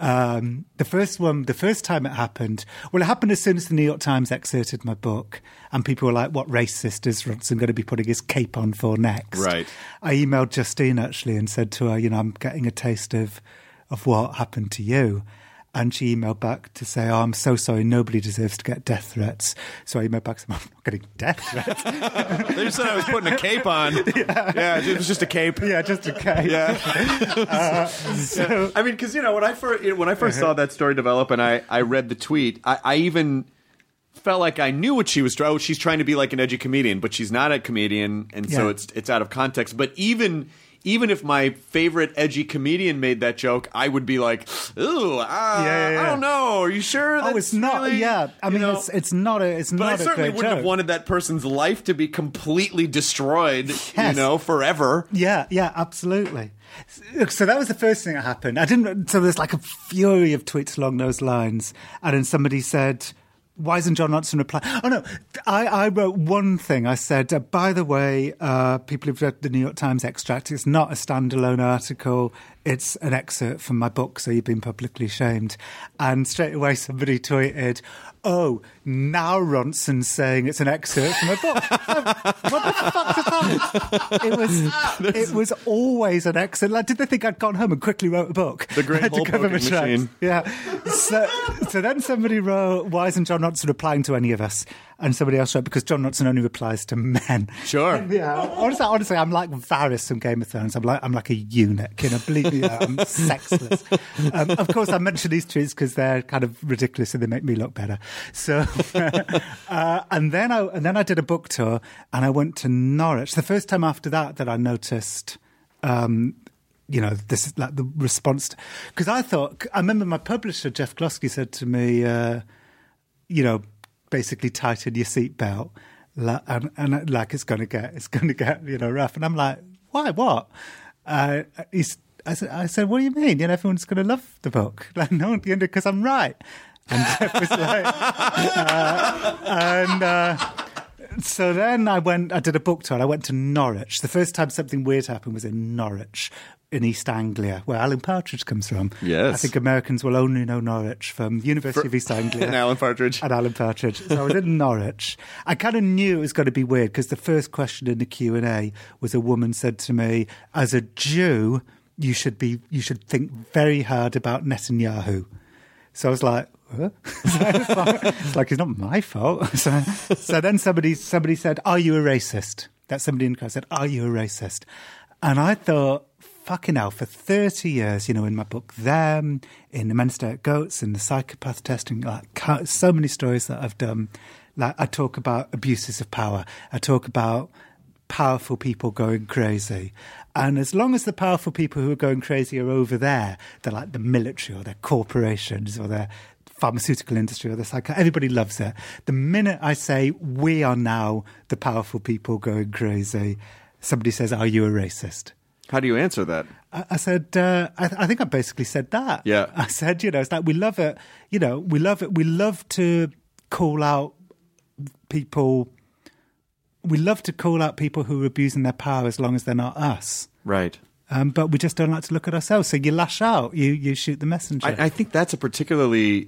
Um, the first one, the first time it happened, well, it happened as soon as the New York Times excerpted my book, and people were like, "What racist is Ronson going to be putting his cape on for next?" Right. I emailed Justine actually and said to her, you know, I'm getting a taste of of what happened to you. And she emailed back to say, oh, I'm so sorry, nobody deserves to get death threats. So I emailed back saying, I'm not getting death threats. They just said I was putting a cape on. Yeah, yeah it was just a cape. Yeah, just a cape. Yeah. uh, so, I mean, because, you know, when I first, when I first saw that story develop and I, I read the tweet, I, I even felt like I knew what she was trying. She's trying to be like an edgy comedian, but she's not a comedian, and so Yeah. it's it's out of context. But even even if my favorite edgy comedian made that joke, I would be like, "Ooh, uh, Yeah, yeah, yeah. I don't know. Are you sure?" oh, that's it's not. really, yeah, I you mean, know?" it's it's not a it's But not I a certainly great wouldn't joke. have wanted that person's life to be completely destroyed, you Yes. know, forever. Yeah, yeah, absolutely. Look, so that was the first thing that happened. I didn't. So there's like a fury of tweets along those lines, and then somebody said, why isn't John Ronson replying? Oh, no, I, I wrote one thing. I said, uh, by the way, uh, people who've read the New York Times extract, it's not a standalone article. It's an excerpt from my book, So You've Been Publicly Shamed. And straight away somebody tweeted, oh, now Ronson's saying it's an excerpt from a book. What the fuck is that? It was, it was always an excerpt. Like, did they think I'd gone home and quickly wrote a book? The great To hole cover poking my tracks. machine. Yeah. So, so then somebody wrote, why isn't John Ronson replying to any of us? and somebody else wrote, because John Watson only replies to men. Sure. Yeah, honestly, honestly, I'm like Varys from Game of Thrones. I'm like I'm like a eunuch, you know. Believe me, yeah, I'm sexless. Um, of course, I mention these tweets because they're kind of ridiculous and they make me look better. So, uh, and then I and then I did a book tour and I went to Norwich. The first time after that that I noticed. Um, You know, this is like the response. Because I thought, I remember my publisher, Jeff Glosky, said to me, uh, you know, basically tighten your seatbelt. And, and like, it's going to get, it's going to get, you know, rough. And I'm like, why, what? Uh, he's, I, said, I said, what do you mean? You know, everyone's going to love the book. Like, no, because I'm right. And Jeff was like, uh, and, uh, so then I went, I did a book tour. I went to Norwich. The first time something weird happened was in Norwich, in East Anglia, where Alan Partridge comes from. Yes. I think Americans will only know Norwich from the University For, of East Anglia. And Alan Partridge. And Alan Partridge. So I was in Norwich. I kind of knew it was going to be weird because the first question in the Q and A was a woman said to me, as a Jew, you should be, you should think very hard about Netanyahu. So I was like, huh? So it's, like, it's like, it's not my fault. So, so then somebody somebody said, are you a racist? That somebody in the crowd said, are you a racist? And I thought, fucking hell, for thirty years, you know, in my book Them, in The Men Stare at Goats, in the psychopath testing, like so many stories that I've done. Like I talk about abuses of power. I talk about powerful people going crazy. And as long as the powerful people who are going crazy are over there, they're like the military or they're corporations or they're pharmaceutical industry or the psych, everybody loves it. The minute I say we are now the powerful people going crazy, somebody says, are you a racist? How do you answer that? I, I said, uh, I, I think I basically said that. Yeah. I said, you know, it's like we love it. You know, we love it. We love to call out people. We love to call out people who are abusing their power as long as they're not us. Right. Um, but we just don't like to look at ourselves. So you lash out. You you shoot the messenger. I, I think that's a particularly.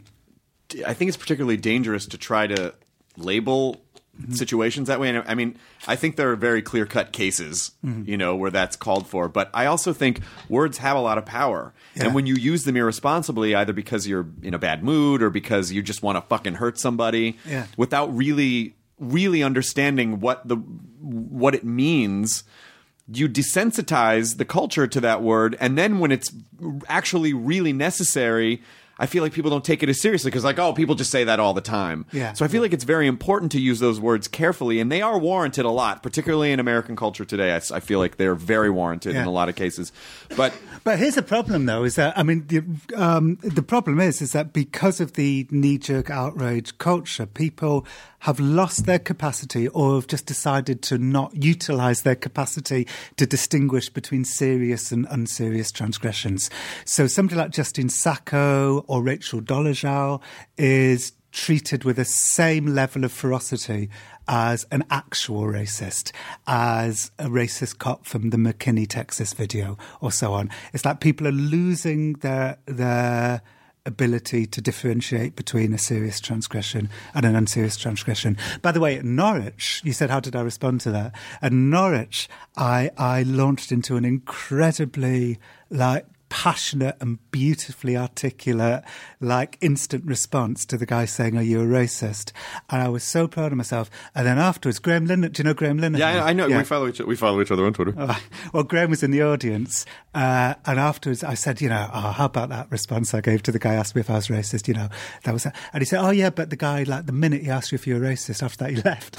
I think it's particularly dangerous to try to label mm-hmm. situations that way. And I mean, I think there are very clear-cut cases, mm-hmm. you know, where that's called for. But I also think words have a lot of power. Yeah. And when you use them irresponsibly, either because you're in a bad mood or because you just want to fucking hurt somebody, yeah. without really, really understanding what the what it means, you desensitize the culture to that word. And then when it's actually really necessary, I feel like people don't take it as seriously because, like, oh, people just say that all the time. Yeah. So I feel like it's very important to use those words carefully, and they are warranted a lot, particularly in American culture today. I, I feel like they're very warranted yeah. in a lot of cases. But but here's the problem, though, is that, I mean, the, um, the problem is, is that because of the knee-jerk outrage culture, people have lost their capacity or have just decided to not utilize their capacity to distinguish between serious and unserious transgressions. So somebody like Justine Sacco or Rachel Dolezal is treated with the same level of ferocity as an actual racist, as a racist cop from the McKinney, Texas video or so on. It's like people are losing their their ability to differentiate between a serious transgression and an unserious transgression. By the way, at Norwich, you said, how did I respond to that? At Norwich, I, I launched into an incredibly, like, passionate and beautifully articulate, like, instant response to the guy saying, are you a racist? And I was so proud of myself. And then afterwards, Graham Linehan, do you know Graham Linehan? Yeah, I know. Yeah. We follow each we follow each other on Twitter. Oh, well, Graham was in the audience. Uh, and afterwards, I said, you know, oh, how about that response I gave to the guy who asked me if I was racist? You know, that was, and he said, oh, yeah, but the guy, like, the minute he asked you if you were racist, after that, he left.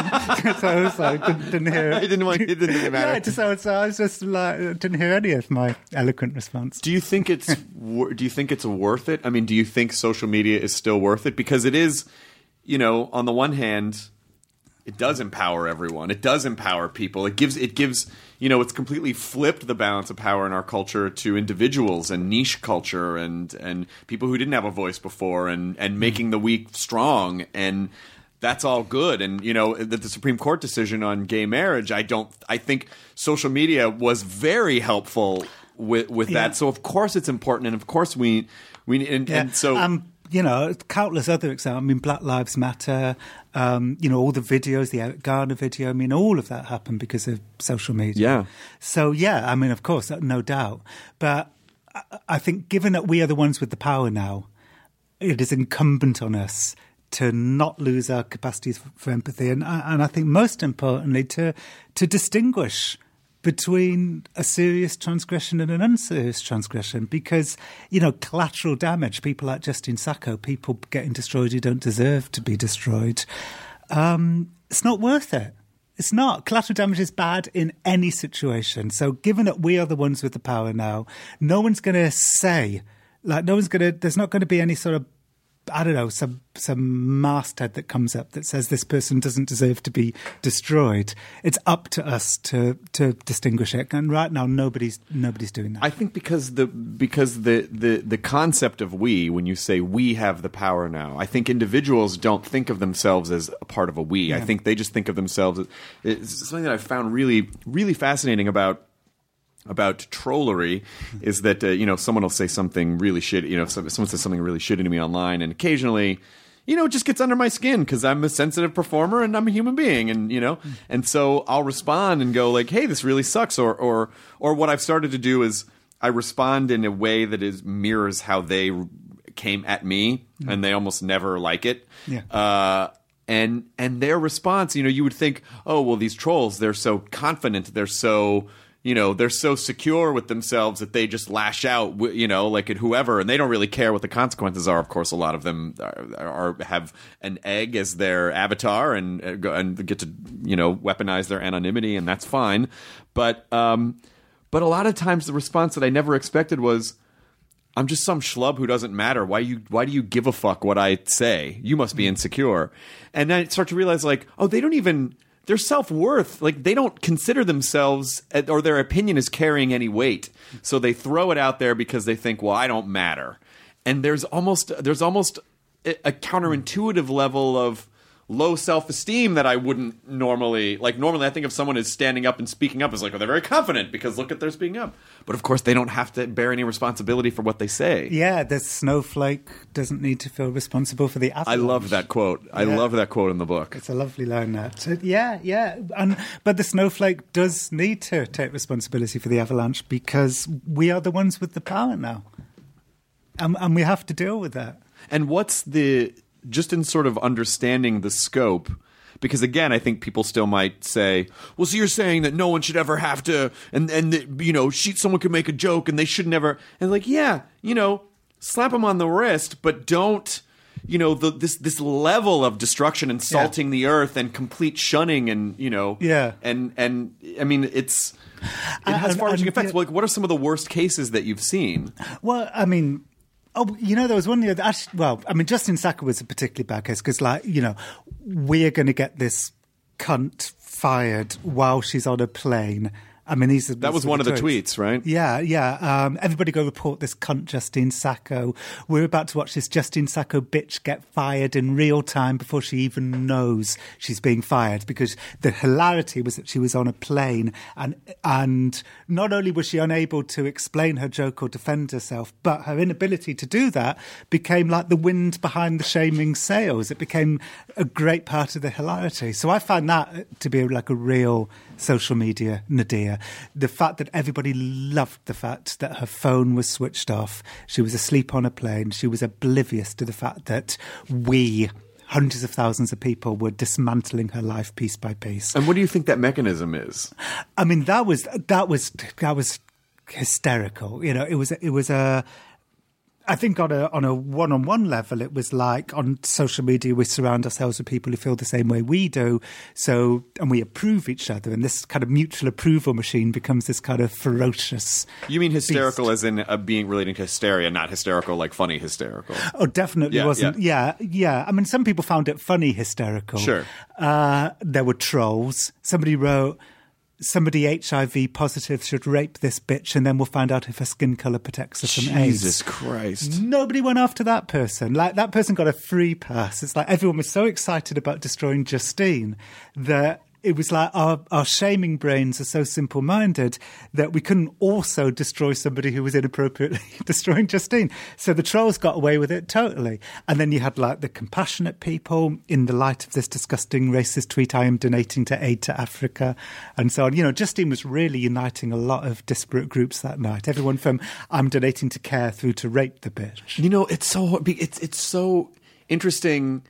So I was like, didn't, didn't hear it. He didn't want, it didn't even matter. Yeah, just, so, so I was just like, didn't hear any of my eloquent response. Do you think it's do you think it's worth it? I mean, do you think social media is still worth it? Because it is, you know, on the one hand, it does empower everyone. It does empower people. It gives it gives, you know, it's completely flipped the balance of power in our culture to individuals and niche culture and and people who didn't have a voice before and and making the weak strong, and that's all good. And, you know, the, the Supreme Court decision on gay marriage, I don't I think social media was very helpful with with Yeah. that. So of course it's important, and of course we we and, Yeah. and so um, you know, countless other examples. I mean, Black Lives Matter. Um, you know, all the videos, the Eric Garner video. I mean, all of that happened because of social media. Yeah. So yeah, I mean, of course, no doubt. But I, I think, given that we are the ones with the power now, it is incumbent on us to not lose our capacities for, for empathy, and and I think most importantly to to distinguish between a serious transgression and an unserious transgression, because, you know, collateral damage, people like Justine Sacco, people getting destroyed who don't deserve to be destroyed, um, it's not worth it. It's not. Collateral damage is bad in any situation. So given that we are the ones with the power now, no one's going to say, like, no one's going to, there's not going to be any sort of, I don't know, some some masthead that comes up that says this person doesn't deserve to be destroyed. It's up to us to to distinguish it. And right now, nobody's nobody's doing that. I think because the because the, the, the concept of we, when you say we have the power now, I think individuals don't think of themselves as a part of a we. Yeah. I think they just think of themselves as it's something that I found really really fascinating about. about trollery is that, uh, you know, someone will say something really shitty, you know, someone says something really shitty to me online, and occasionally, you know, it just gets under my skin because I'm a sensitive performer and I'm a human being, and, you know, and so I'll respond and go like, hey, this really sucks, or, or, or what I've started to do is I respond in a way that is mirrors how they came at me, and they almost never like it. Yeah. Uh, and, and their response, you know, you would think, oh, well, these trolls, they're so confident, they're so... You know, they're so secure with themselves that they just lash out, you know, like at whoever, and they don't really care what the consequences are. Of course, a lot of them are, are have an egg as their avatar and and get to, you know, weaponize their anonymity, and that's fine. But um, but a lot of times the response that I never expected was, "I'm just some schlub who doesn't matter. Why you why do you give a fuck what I say? You must be insecure." And then I start to realize, like, oh, they don't even. Their self-worth, like they don't consider themselves or their opinion is carrying any weight. So they throw it out there because they think, well, I don't matter. And there's almost there's almost a counterintuitive level of low self-esteem that I wouldn't normally, like normally I think if someone is standing up and speaking up, it's like, oh, they're very confident because look at they're speaking up. But of course they don't have to bear any responsibility for what they say. Yeah, the snowflake doesn't need to feel responsible for the avalanche. I love that quote. I Yeah. love that quote in the book. It's a lovely line, that. So, yeah, yeah. And, but the snowflake does need to take responsibility for the avalanche because we are the ones with the power now. And, and we have to deal with that. And what's the... Just in sort of understanding the scope, because again, I think people still might say, well, so you're saying that no one should ever have to, and, and that, you know, she, someone could make a joke and they should never, and like, yeah, you know, slap them on the wrist, but don't, you know, the, this this level of destruction and salting yeah. the earth and complete shunning and, you know, yeah. and, and I mean, it's, it has far-reaching effects. Yeah. Like, what are some of the worst cases that you've seen? Well, I mean... Oh, you know, there was one the other. Actually, well, I mean, Justine Sacco was a particularly bad case because, like, you know, we're going to get this cunt fired while she's on a plane. I mean, these are, that was one of the tweets, right? Yeah, yeah. Um, everybody go report this cunt Justine Sacco. We're about to watch this Justine Sacco bitch get fired in real time before she even knows she's being fired, because the hilarity was that she was on a plane and and not only was she unable to explain her joke or defend herself, but her inability to do that became like the wind behind the shaming sails. It became a great part of the hilarity. So I find that to be like a real social media nadir. The fact that everybody loved the fact that her phone was switched off, she was asleep on a plane, she was oblivious to the fact that we, hundreds of thousands of people, were dismantling her life piece by piece. And what do you think that mechanism is? I mean, that was that was that was hysterical. You know, it was it was a. I think on a on a one-on-one level, it was like on social media, we surround ourselves with people who feel the same way we do. So, and we approve each other, and this kind of mutual approval machine becomes this kind of ferocious. You mean hysterical beast. as in uh, being relating to hysteria, not hysterical like funny hysterical? Oh, definitely yeah, wasn't. Yeah. yeah, yeah. I mean, some people found it funny hysterical. Sure. Uh, there were trolls. Somebody wrote, somebody H I V positive should rape this bitch and then we'll find out if her skin colour protects her from AIDS. Jesus Christ. Nobody went after that person. Like, that person got a free pass. It's like everyone was so excited about destroying Justine that it was like our, our shaming brains are so simple-minded that we couldn't also destroy somebody who was inappropriately destroying Justine. So the trolls got away with it totally. And then you had like the compassionate people in the light of this disgusting racist tweet, I am donating to aid to Africa, and so on. You know, Justine was really uniting a lot of disparate groups that night. Everyone from I'm donating to care through to rape the bitch. You know, it's so it's it's so interesting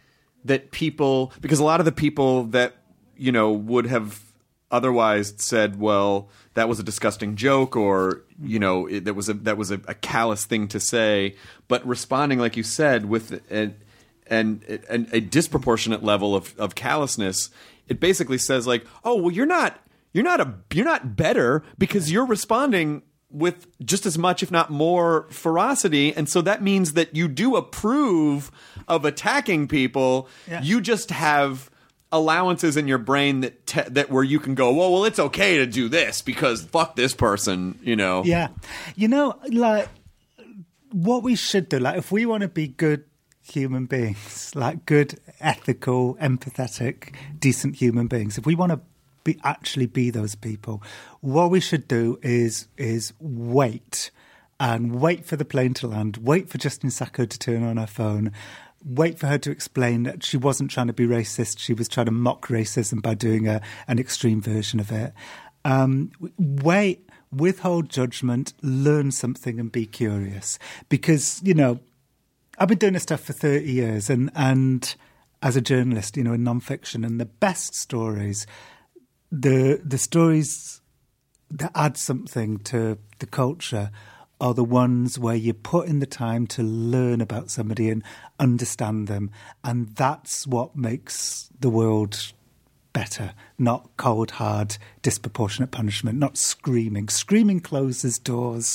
that people, because a lot of the people that, you know, would have otherwise said, well, that was a disgusting joke, or, you know, it, that was a that was a, a callous thing to say, but responding, like you said, with an, an, an, a disproportionate level of, of callousness, it basically says like, oh, well, you're not you're not a you're not better because you're responding with just as much, if not more, ferocity, and so that means that you do approve of attacking people. Yeah. You just have allowances in your brain that te- that where you can go, well, well, it's okay to do this because fuck this person, you know. Yeah, you know, like what we should do, like if we want to be good human beings, like good, ethical, empathetic, decent human beings, if we want to be actually be those people, what we should do is is wait and wait for the plane to land, wait for Justine Sacco to turn on her phone, wait for her to explain that she wasn't trying to be racist, she was trying to mock racism by doing a, an extreme version of it. Um, wait, withhold judgment, learn something and be curious. Because, you know, I've been doing this stuff for thirty years and, and as a journalist, you know, in nonfiction, and the best stories, the the stories that add something to the culture are the ones where you put in the time to learn about somebody and understand them. And that's what makes the world better, not cold, hard, disproportionate punishment, not screaming. Screaming closes doors.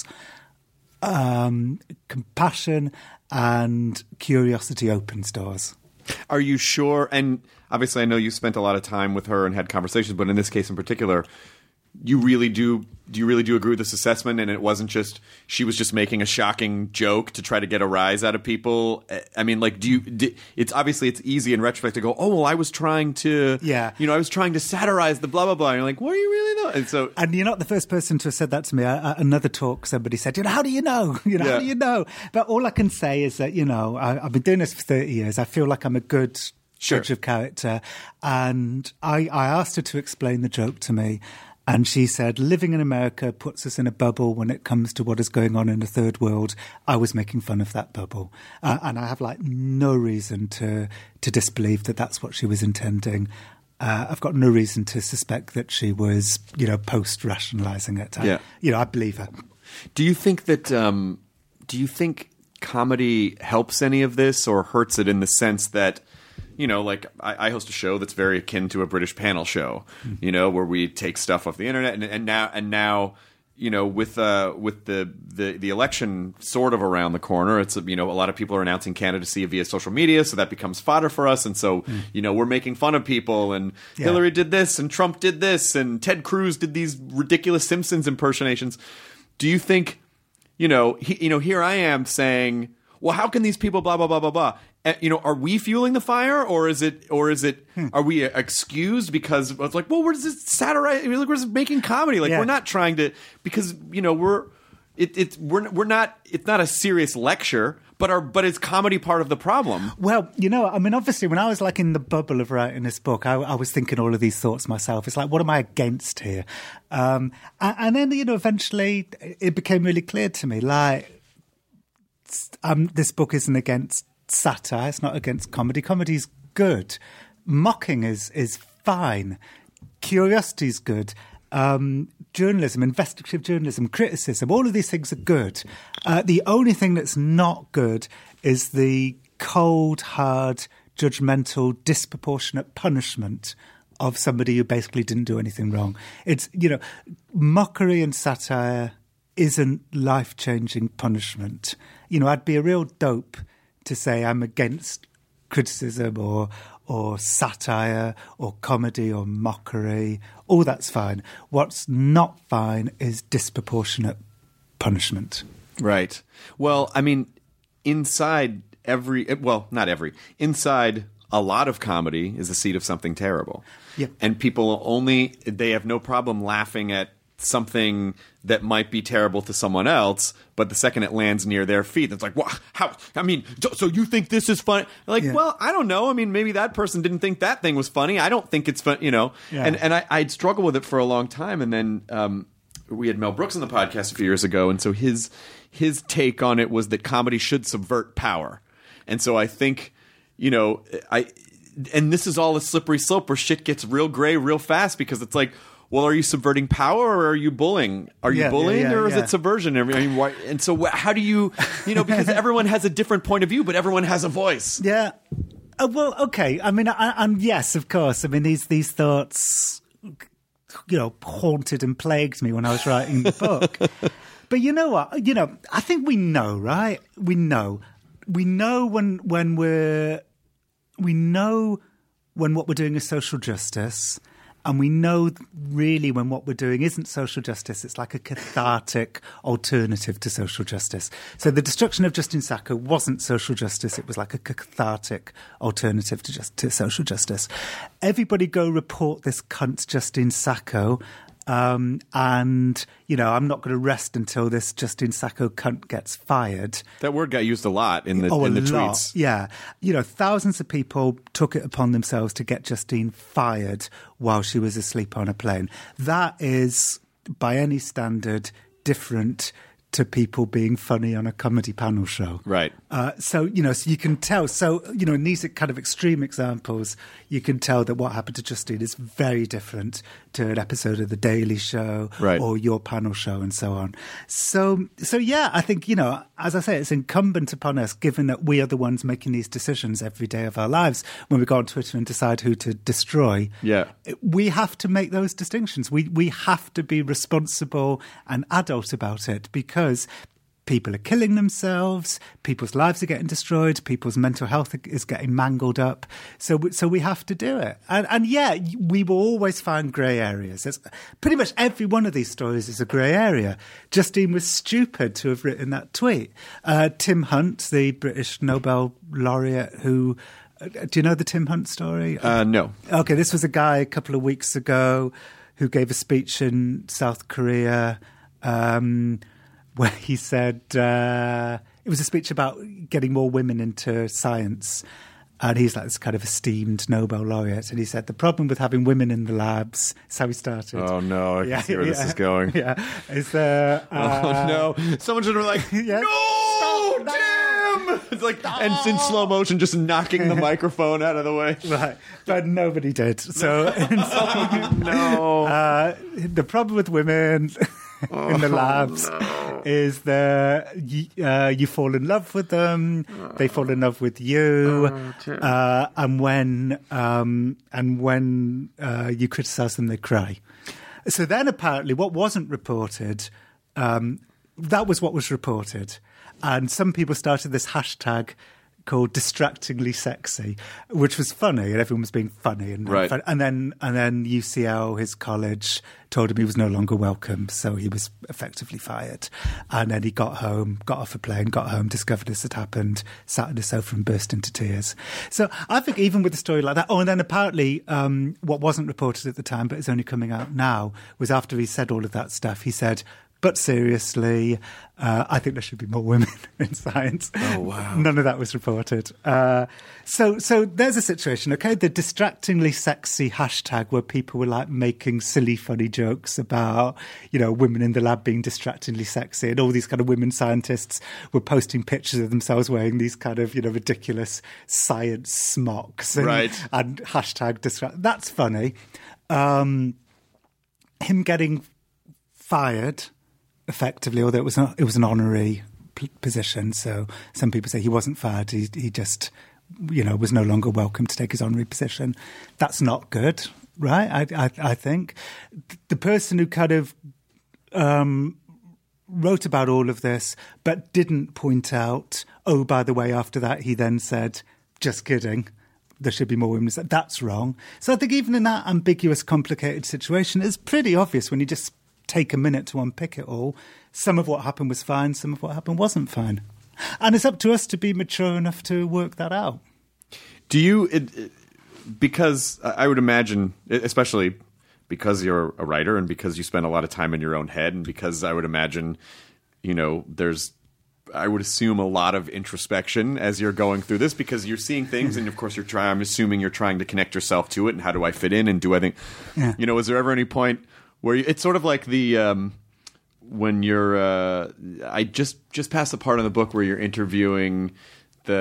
Um, compassion and curiosity opens doors. Are you sure? And obviously I know you spent a lot of time with her and had conversations, but in this case in particular, you really do do you really do agree with this assessment, and it wasn't just she was just making a shocking joke to try to get a rise out of people? I mean, like, do you do, it's obviously it's easy in retrospect to go, oh, well, I was trying to yeah you know I was trying to satirize the blah blah blah, and you're like, what are you really though? And so and you're not the first person to have said that to me. I, I, another talk, somebody said, you know, how do you know you know yeah. how do you know but all I can say is that, you know, I, I've been doing this for thirty years. I feel like I'm a good sure. judge of character, and I, I asked her to explain the joke to me. And she said, living in America puts us in a bubble when it comes to what is going on in the third world. I was making fun of that bubble. Uh, and I have, like, no reason to to disbelieve that that's what she was intending. Uh, I've got no reason to suspect that she was, you know, post-rationalising it. I, yeah. You know, I believe her. Do you think that, um, do you think comedy helps any of this or hurts it in the sense that, you know, like I, I host a show that's very akin to a British panel show, mm. you know, where we take stuff off the internet, and, and now, and now, you know, with uh, with the, the the election sort of around the corner, it's, you know, a lot of people are announcing candidacy via social media, so that becomes fodder for us, and so mm. you know, we're making fun of people, and yeah. Hillary did this, and Trump did this, and Ted Cruz did these ridiculous Simpsons impersonations. Do you think, you know, he, you know, here I am saying, well, how can these people blah blah blah blah blah? You know, are we fueling the fire, or is it, or is it, hmm. are we excused because it's like, well, we're just satirizing, we're just making comedy, like yeah. we're not trying to, because you know we're, it, it's we're we're not, it's not a serious lecture, but our, but is comedy part of the problem? Well, you know, I mean, obviously, when I was like in the bubble of writing this book, I, I was thinking all of these thoughts myself. It's like, what am I against here? Um, and, and then, you know, eventually, it became really clear to me, like, um, this book isn't against satire, it's not against comedy. Comedy's good. Mocking is is fine. Curiosity's good. Um, journalism, investigative journalism, criticism, all of these things are good. Uh, the only thing that's not good is the cold, hard, judgmental, disproportionate punishment of somebody who basically didn't do anything wrong. It's, you know, mockery and satire isn't life-changing punishment. You know, I'd be a real dope to say I'm against criticism or or satire or comedy or mockery. All that's fine. What's not fine is disproportionate punishment. Right. Well, I mean, inside every, well, not every, inside a lot of comedy is the seed of something terrible. Yep. And people only, they have no problem laughing at something that might be terrible to someone else, but the second it lands near their feet, it's like, well, how? I mean, so, so you think this is funny? Like, yeah. well, I don't know. I mean, maybe that person didn't think that thing was funny. I don't think it's fun, you know. Yeah. And and I, I'd struggle with it for a long time, and then um, we had Mel Brooks on the podcast a few years ago, and so his his take on it was that comedy should subvert power, and so I think, you know, I. and this is all a slippery slope where shit gets real gray real fast, because it's like, well, are you subverting power or are you bullying? Are you Yeah, bullying yeah, yeah, or is yeah. it subversion? I mean, why, and so wh- how do you, you know, because everyone has a different point of view, but everyone has a voice. Yeah. Uh, well, okay. I mean, I, I'm yes, of course. I mean, these these thoughts, you know, haunted and plagued me when I was writing the book. But you know what? You know, I think we know, right? We know, we know when when we're we know when what we're doing is social justice. And we know really when what we're doing isn't social justice, it's like a cathartic alternative to social justice. So the destruction of Justine Sacco wasn't social justice, it was like a cathartic alternative to just to social justice. Everybody go report this cunt Justine Sacco. Um, and, you know, I'm not going to rest until this Justine Sacco cunt gets fired. That word got used a lot in the, oh, in the a lot. tweets. Yeah. You know, thousands of people took it upon themselves to get Justine fired while she was asleep on a plane. That is, by any standard, different to people being funny on a comedy panel show. Right. Uh, so, you know, so you can tell. So, you know, in these kind of extreme examples, you can tell that what happened to Justine is very different to an episode of The Daily Show right. or your panel show and so on. So, so yeah, I think, you know, as I say, it's incumbent upon us, given that we are the ones making these decisions every day of our lives, when we go on Twitter and decide who to destroy. Yeah. We have to make those distinctions. We, we have to be responsible and adult about it, because people are killing themselves, people's lives are getting destroyed, people's mental health is getting mangled up. So, so we have to do it. And, and yeah, we will always find grey areas. It's, pretty much every one of these stories is a grey area. Justine was stupid to have written that tweet. Uh, Tim Hunt, the British Nobel laureate who... Uh, do you know the Tim Hunt story? Uh, no. Okay, this was a guy a couple of weeks ago who gave a speech in South Korea um, where he said uh, it was a speech about getting more women into science. And he's like this kind of esteemed Nobel laureate. And he said, the problem with having women in the labs, that's how he started. Oh, no, I yeah, can see where yeah, this is going. Yeah, is there... Uh, oh, no. Someone should have been like, yeah. no, Stop, damn! It's like, no. And it's in slow motion, just knocking the microphone out of the way. Right, but nobody did. So, oh, no. Uh, the problem with women... in the labs oh, no. is that you, uh, you fall in love with them, they fall in love with you, oh, uh, and when um, and when uh, you criticise them, they cry. So then apparently what wasn't reported, um, that was what was reported. And some people started this hashtag called distractingly sexy, which was funny, and everyone was being funny. And, right. fun. and then and then U C L, his college, told him he was no longer welcome, so he was effectively fired. And then he got home, got off a plane, got home, discovered this had happened, sat on the sofa and burst into tears. So I think even with a story like that, oh, and then apparently um, what wasn't reported at the time, but is only coming out now, was after he said all of that stuff, he said, but seriously, uh, I think there should be more women in science. Oh, wow. None of that was reported. Uh, so so there's a situation, okay? The distractingly sexy hashtag where people were like making silly, funny jokes about, you know, women in the lab being distractingly sexy, and all these kind of women scientists were posting pictures of themselves wearing these kind of, you know, ridiculous science smocks. And, right. And hashtag distract. That's funny. Um, him getting fired... effectively, although it was an, it was an honorary p- position. So some people say he wasn't fired. He, he just, you know, was no longer welcome to take his honorary position. That's not good, right? I, I, I think. The person who kind of um, wrote about all of this but didn't point out, oh, by the way, after that, he then said, just kidding. There should be more women. That's wrong. So I think even in that ambiguous, complicated situation, it's pretty obvious when you just take a minute to unpick it all. Some of what happened was fine, some of what happened wasn't fine. And it's up to us to be mature enough to work that out. Do you, it, it, because I would imagine, especially because you're a writer and because you spend a lot of time in your own head, and because I would imagine, you know, there's, I would assume a lot of introspection as you're going through this, because you're seeing things and of course you're trying, I'm assuming you're trying to connect yourself to it, and how do I fit in, and do I think, yeah. you know, is there ever any point where you, it's sort of like the um, when you're uh, I just just passed the part in the book where you're interviewing the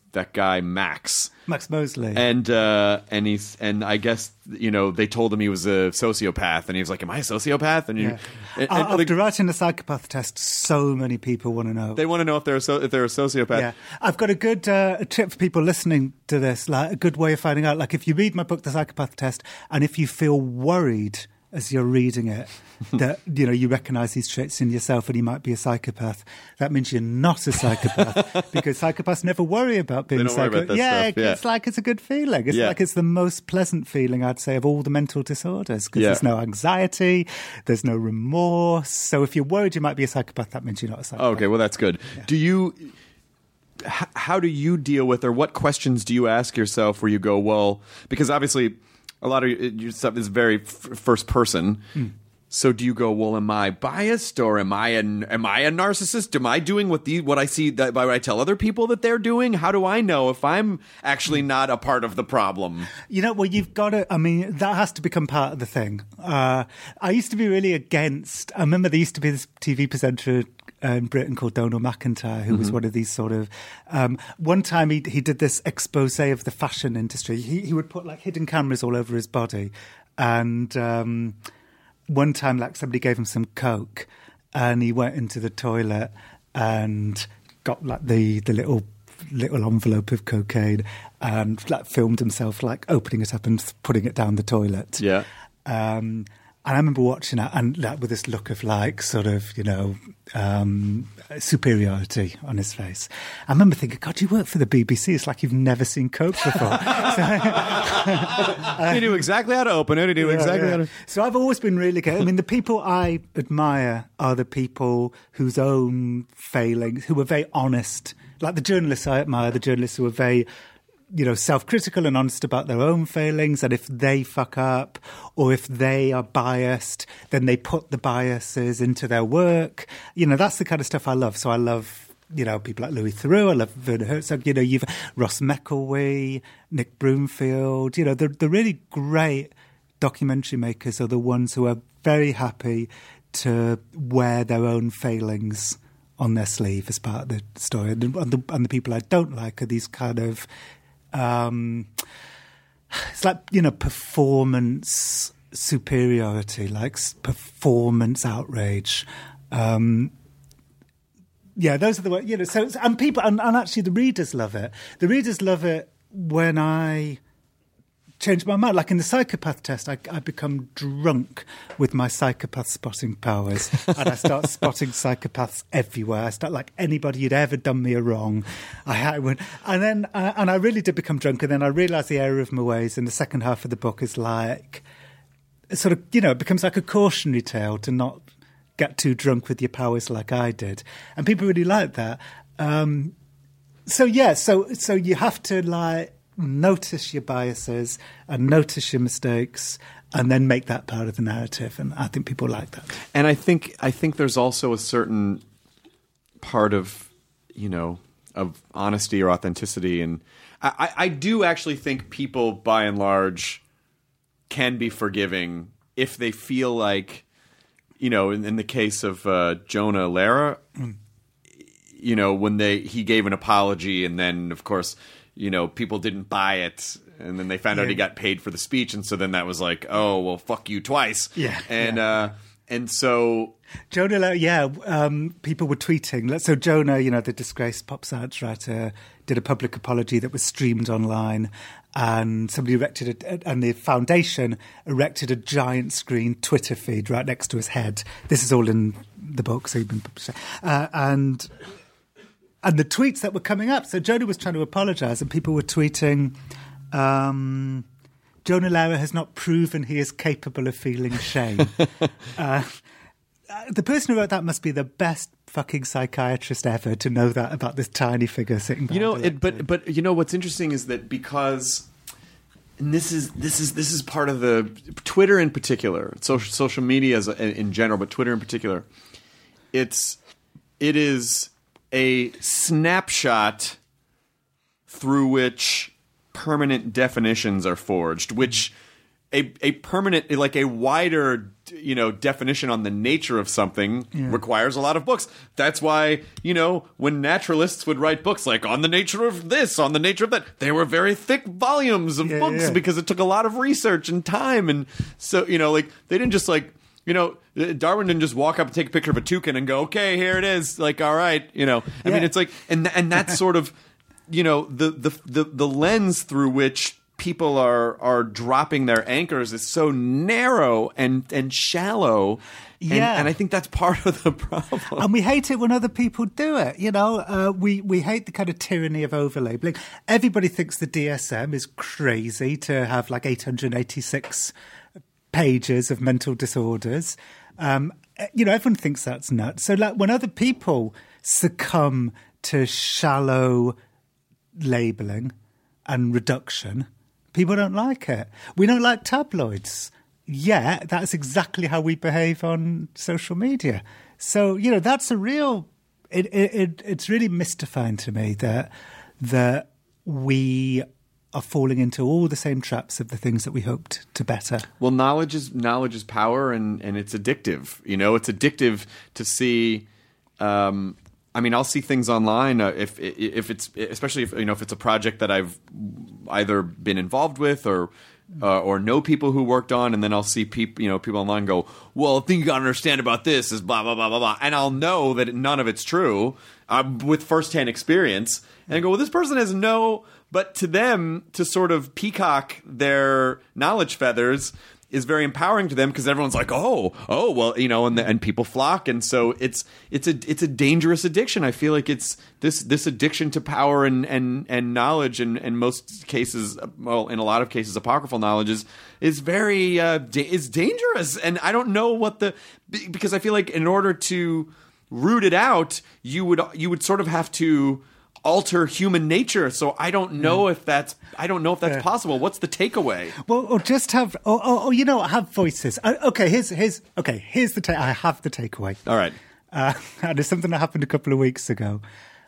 that guy Max. Max Mosley. And uh, and he's and I guess you know they told him he was a sociopath, and he was like, "Am I a sociopath?" And, you, Yeah. and, and After the, writing the psychopath test, so many people want to know. they want to know if they're a, so, if they're a sociopath. Yeah, I've got a good uh, a tip for people listening to this. Like a good way of finding out. Like if you read my book, The Psychopath Test, and if you feel worried as you're reading it that you know you recognise these traits in yourself and you might be a psychopath, that means you're not a psychopath because psychopaths never worry about being They a don't worry psychopath. about that yeah, stuff, yeah. it's like it's a good feeling. It's Yeah. like it's the most pleasant feeling, I'd say, of all the mental disorders because Yeah. there's no anxiety, there's no remorse. So if you're worried you might be a psychopath, that means you're not a psychopath. Okay, well that's good. Do you? H- how do you deal with, or what questions do you ask yourself where you go, well, because obviously a lot of your, your stuff is very f- first person. Mm. So do you go, well, am I biased or am I an am I a narcissist? Am I doing what the what I see that what I tell other people that they're doing? How do I know if I'm actually not a part of the problem? You know, well, you've got to, I mean, that has to become part of the thing. Uh, I used to be really against, I remember there used to be this T V presenter in Britain called Donald McIntyre, who mm-hmm. was one of these sort of, um, one time he he did this expose of the fashion industry. He, he would put like hidden cameras all over his body. And um, one time, like somebody gave him some Coke and he went into the toilet and got like the, the little little envelope of cocaine and like filmed himself like opening it up and putting it down the toilet. Yeah. Um, and I remember watching it and like with this look of like sort of, you know, um, superiority on his face. I remember thinking, God, you work for the B B C. It's like you've never seen Coke before. so, you knew exactly how to open it. You knew yeah, exactly yeah. how to... So I've always been really good. I mean, the people I admire are the people whose own failings, who are very honest. Like the journalists I admire, the journalists who are very, you know, self-critical and honest about their own failings. And if they fuck up or if they are biased, then they put the biases into their work. You know, that's the kind of stuff I love. So I love, you know, people like Louis Theroux. I love Werner Herzog. You know, you've Ross McElwee, Nick Broomfield. You know, the, the really great documentary makers are the ones who are very happy to wear their own failings on their sleeve as part of the story. And the, and the people I don't like are these kind of... Um, it's like, you know, performance superiority, like performance outrage. Um, yeah, those are the ones, you know, so, and people, and, and actually the readers love it. The readers love it when I change my mind. Like in the psychopath test, I, I become drunk with my psychopath spotting powers and I start spotting psychopaths everywhere. I start like anybody who'd ever done me a wrong. I, I went, and then, uh, and I really did become drunk. And then I realised the error of my ways. And the second half of the book is like, sort of, you know, it becomes like a cautionary tale to not get too drunk with your powers like I did. And people really like that. Um, so yeah, so so you have to like, notice your biases and notice your mistakes and then make that part of the narrative, and I think people like that. And I think I think there's also a certain part of, you know, of honesty or authenticity, and I, I do actually think people by and large can be forgiving if they feel like, you know, in, in the case of uh, Jonah Lehrer, mm. you know, when they he gave an apology and then of course, you know, people didn't buy it, and then they found yeah. out he got paid for the speech, and so then that was like, oh, well, fuck you twice. Yeah. And yeah. uh, and so... Jonah, yeah, um, people were tweeting. So Jonah, you know, the disgraced pop science writer, did a public apology that was streamed online, and somebody erected, a, and the foundation erected a giant screen Twitter feed right next to his head. This is all in the book, so you've been... Uh, and... And the tweets that were coming up, so Jonah was trying to apologise and people were tweeting, um, Jonah Lehrer has not proven he is capable of feeling shame. uh, the person who wrote that must be the best fucking psychiatrist ever to know that about this tiny figure sitting behind. You know, it, but but you know what's interesting is that because, and this is this is this is part of the Twitter in particular, social social media as a, in general, but Twitter in particular, it's it is. a snapshot through which permanent definitions are forged, which a a permanent, like a wider, you know, definition on the nature of something yeah. requires a lot of books. That's why, you know, when naturalists would write books like on the nature of this, on the nature of that, they were very thick volumes of yeah, books yeah. because it took a lot of research and time. And so, you know, like they didn't just like, you know, Darwin didn't just walk up and take a picture of a toucan and go, okay, here it is. Like, all right, you know, I yeah. mean, it's like, and and that's sort of, you know, the the the, the lens through which people are are dropping their anchors is so narrow and and shallow. And, yeah. and I think that's part of the problem. And we hate it when other people do it. You know, uh, we, we hate the kind of tyranny of overlabeling. Everybody thinks the D S M is crazy to have like eight hundred eighty-six pages of mental disorders. Um, you know, everyone thinks that's nuts. So like when other people succumb to shallow labelling and reduction, people don't like it. We don't like tabloids. Yeah, that's exactly how we behave on social media. So, you know, that's a real... It, it, it, it's really mystifying to me that that we are falling into all the same traps of the things that we hoped to better. Well, knowledge is knowledge is power, and, and it's addictive. You know, it's addictive to see... Um, I mean, I'll see things online uh, if if it's especially if you know if it's a project that I've either been involved with or uh, or know people who worked on, and then I'll see people you know people online go, well, the thing you got to understand about this is blah blah blah blah blah, and I'll know that none of it's true uh, with firsthand experience, and I go, well, this person has no, but to them to sort of peacock their knowledge feathers is very empowering to them because everyone's like, oh, oh, well, you know, and the, and people flock, and so it's it's a it's a dangerous addiction. I feel like it's this this addiction to power and and, and knowledge, and in most cases, well, in a lot of cases, apocryphal knowledge is is very uh, da- is dangerous, and I don't know what the because I feel like in order to root it out, you would you would sort of have to alter human nature. So I don't know mm. if that's I don't know if that's yeah. possible. What's the takeaway? Well, or just have or, or, or you know have voices. Uh, okay, here's here's okay. Here's the ta- I have the takeaway. All right, uh, and it's something that happened a couple of weeks ago.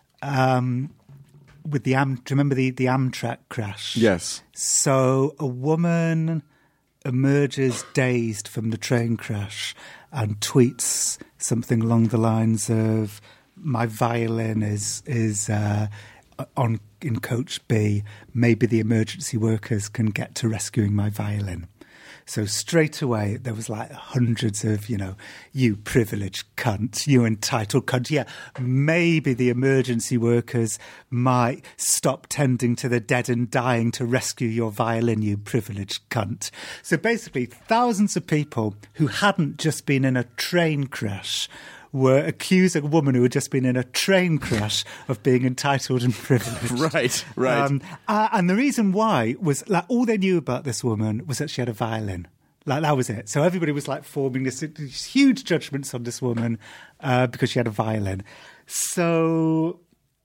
Um, with the Am, do you remember the the Amtrak crash? Yes. So a woman emerges dazed from the train crash and tweets something along the lines of, my violin is is uh, on in coach B. Maybe the emergency workers can get to rescuing my violin. So straight away there was like hundreds of, you know, you privileged cunt, you entitled cunt. Yeah, maybe the emergency workers might stop tending to the dead and dying to rescue your violin, you privileged cunt. So basically thousands of people who hadn't just been in a train crash were accusing a woman who had just been in a train crash of being entitled and privileged. Right, right. Um, uh, and the reason why was, like, all they knew about this woman was that she had a violin. Like, that was it. So everybody was, like, forming this, these huge judgments on this woman uh, because she had a violin. So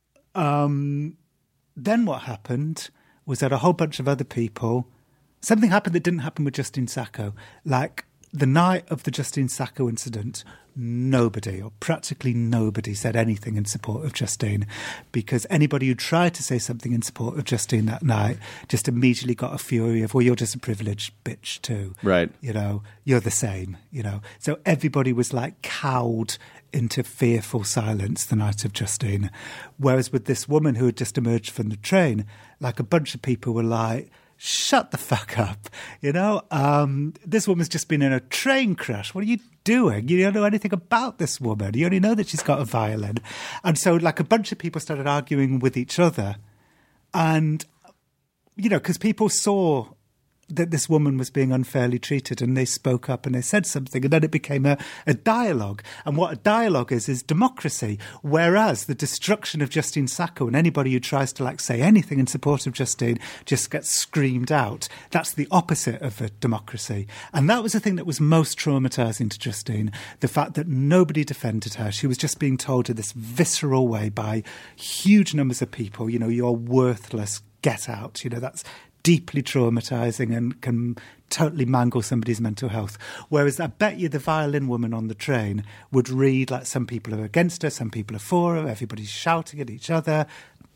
um, then what happened was that a whole bunch of other people... Something happened that didn't happen with Justine Sacco. Like, the night of the Justine Sacco incident, nobody, or practically nobody, said anything in support of Justine, because anybody who tried to say something in support of Justine that night just immediately got a fury of, well, you're just a privileged bitch too. Right. You know, you're the same, you know. So everybody was like cowed into fearful silence the night of Justine. Whereas with this woman who had just emerged from the train, like a bunch of people were like, shut the fuck up, you know? Um, this woman's just been in a train crash. What are you doing? You don't know anything about this woman. You only know that she's got a violin. And so, like, a bunch of people started arguing with each other. And, you know, because people saw that this woman was being unfairly treated, and they spoke up and they said something, and then it became a, a dialogue. And what a dialogue is, is democracy. Whereas the destruction of Justine Sacco, and anybody who tries to, like, say anything in support of Justine just gets screamed out. That's the opposite of a democracy. And that was the thing that was most traumatising to Justine, the fact that nobody defended her. She was just being told in this visceral way by huge numbers of people, you know, you're worthless, get out. You know, that's deeply traumatising and can totally mangle somebody's mental health. Whereas I bet you the violin woman on the train would read like some people are against her, some people are for her, everybody's shouting at each other.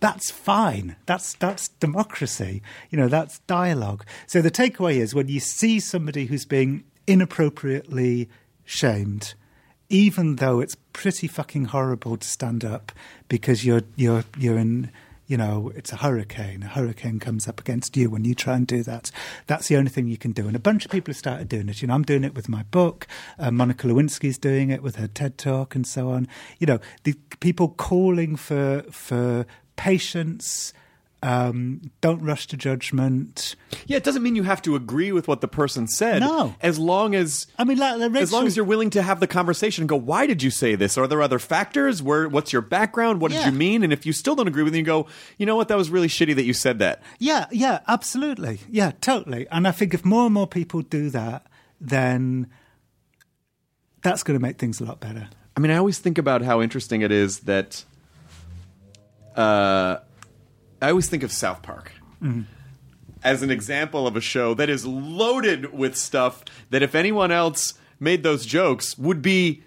That's fine. That's that's democracy. You know, that's dialogue. So the takeaway is when you see somebody who's being inappropriately shamed, even though it's pretty fucking horrible to stand up because you're you're you're in, you know, it's a hurricane. A hurricane comes up against you when you try and do that. That's the only thing you can do. And a bunch of people have started doing it. You know, I'm doing it with my book. Uh, Monica Lewinsky's doing it with her TED Talk and so on. You know, the people calling for for patience. Um, don't rush to judgment. Yeah, it doesn't mean you have to agree with what the person said. No. As long as I mean, like, Rachel, as long as you're willing to have the conversation and go, why did you say this? Are there other factors? Where what's your background? What Yeah. did you mean? And if you still don't agree with it, you go, you know what, that was really shitty that you said that. Yeah, yeah, absolutely. Yeah, totally. And I think if more and more people do that, then that's going to make things a lot better. I mean, I always think about how interesting it is that uh, I always think of South Park mm-hmm. as an example of a show that is loaded with stuff that if anyone else made those jokes would be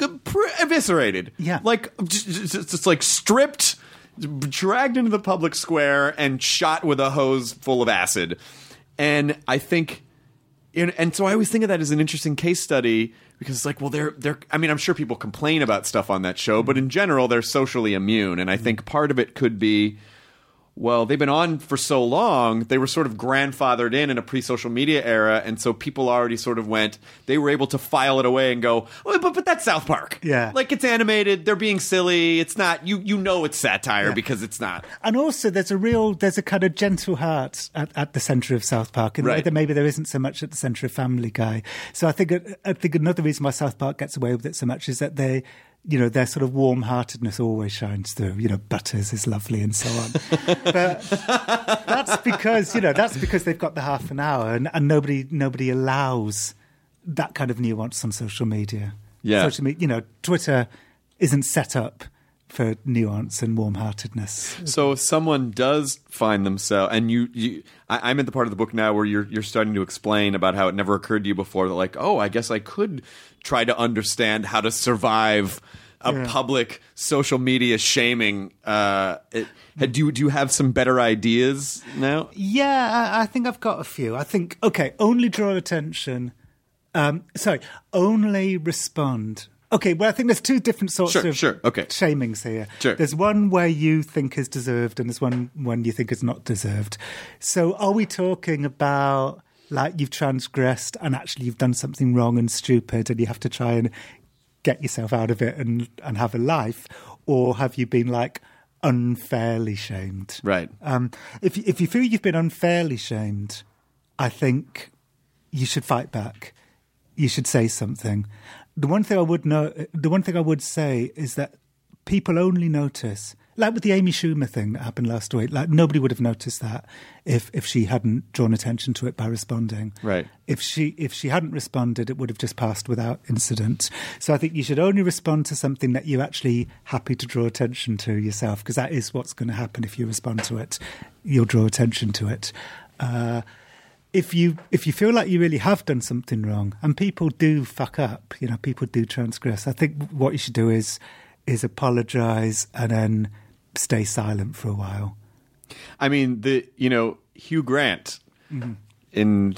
eviscerated. Yeah. Like, just, just, just like stripped, dragged into the public square and shot with a hose full of acid. And I think, and, and so I always think of that as an interesting case study because it's like, well, they're, they're, I mean, I'm sure people complain about stuff on that show, but in general, they're socially immune. And I think part of it could be, well, they've been on for so long, they were sort of grandfathered in in a pre-social media era, and so people already sort of went, they were able to file it away and go, oh, but, but that's South Park. Yeah. Like, it's animated, they're being silly, it's not, you you know it's satire Yeah. because it's not. And also, there's a real, there's a kind of gentle heart at, at the centre of South Park, in the way Right. that maybe there isn't so much at the centre of Family Guy. So I think, I think another reason why South Park gets away with it so much is that they, you know, their sort of warm-heartedness always shines through. You know, Butters is lovely and so on. But that's because, you know, that's because they've got the half an hour and, and nobody nobody allows that kind of nuance on social media. Yeah. Social media, you know, Twitter isn't set up for nuance and warm-heartedness. So if someone does find themselves, and you, you I, I'm at the part of the book now where you're you're starting to explain about how it never occurred to you before that, like, oh, I guess I could try to understand how to survive a Yeah. public social media shaming. Uh, it, do you do you have some better ideas now? Yeah, I, I think I've got a few. I think, okay, only draw attention. Um, sorry, only respond. Okay, well, I think there's two different sorts Sure, of sure, okay. shamings here. Sure. There's one where you think is deserved and there's one, one you think is not deserved. So are we talking about, like, you've transgressed and actually you've done something wrong and stupid and you have to try and get yourself out of it and, and have a life? Or have you been, like, unfairly shamed? Right. Um, if, if you feel you've been unfairly shamed, I think you should fight back. You should say something. The one thing I would know, the one thing I would say is that people only notice, like with the Amy Schumer thing that happened last week. Like nobody would have noticed that if if she hadn't drawn attention to it by responding. Right. If she if she hadn't responded, it would have just passed without incident. So I think you should only respond to something that you're actually happy to draw attention to yourself, because that is what's going to happen if you respond to it. You'll draw attention to it. Uh, If you if you feel like you really have done something wrong, and people do fuck up, you know, people do transgress, I think what you should do is is apologise and then stay silent for a while. I mean, the you know Hugh Grant Mm-hmm. in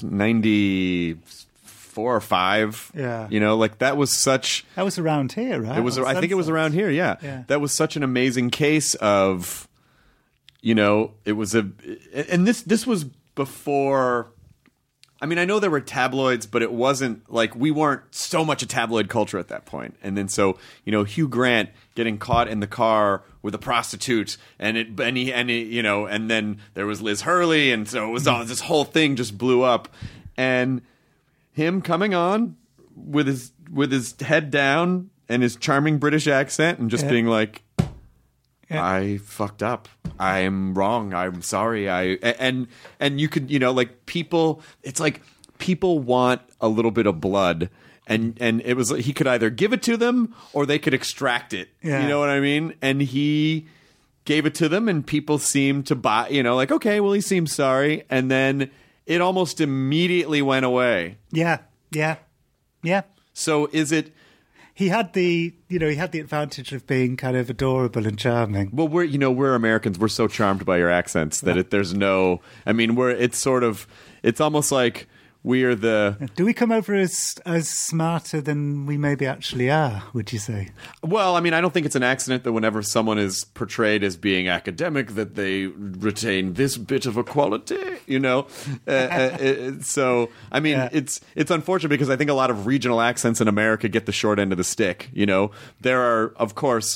ninety-four or five. Yeah. You know, like that was such. That was around here, right? It was. On I think it was Sunset. around here. Yeah. Yeah. That was such an amazing case of, you know, it was a, and this this was before. I mean, I know there were tabloids, but it wasn't like we weren't so much a tabloid culture at that point. And then so, you know, Hugh Grant getting caught in the car with a prostitute, and it and he and he, you know, and then there was Liz Hurley, and so it was all this whole thing just blew up, and him coming on with his with his head down and his charming British accent, and just Yeah. being like, Yeah. I fucked up. I'm wrong. I'm sorry. I and and you could, you know, like people. It's like people want a little bit of blood, and and it was he could either give it to them or they could extract it. Yeah. You know what I mean? And he gave it to them, and people seemed to buy. You know, like okay, well, he seems sorry, and then it almost immediately went away. Yeah, yeah, yeah. So is it? he had the, you know, he had the advantage of being kind of adorable and charming. Well, we're you know we're Americans. We're so charmed by your accents that it, there's no. I mean, we're it's sort of it's almost like we are the. Do we come over as as smarter than we maybe actually are? Would you say? Well, I mean, I don't think it's an accident that whenever someone is portrayed as being academic, that they retain this bit of a quality. You know, uh, uh, so I mean, Yeah. it's it's unfortunate because I think a lot of regional accents in America get the short end of the stick. You know, there are of course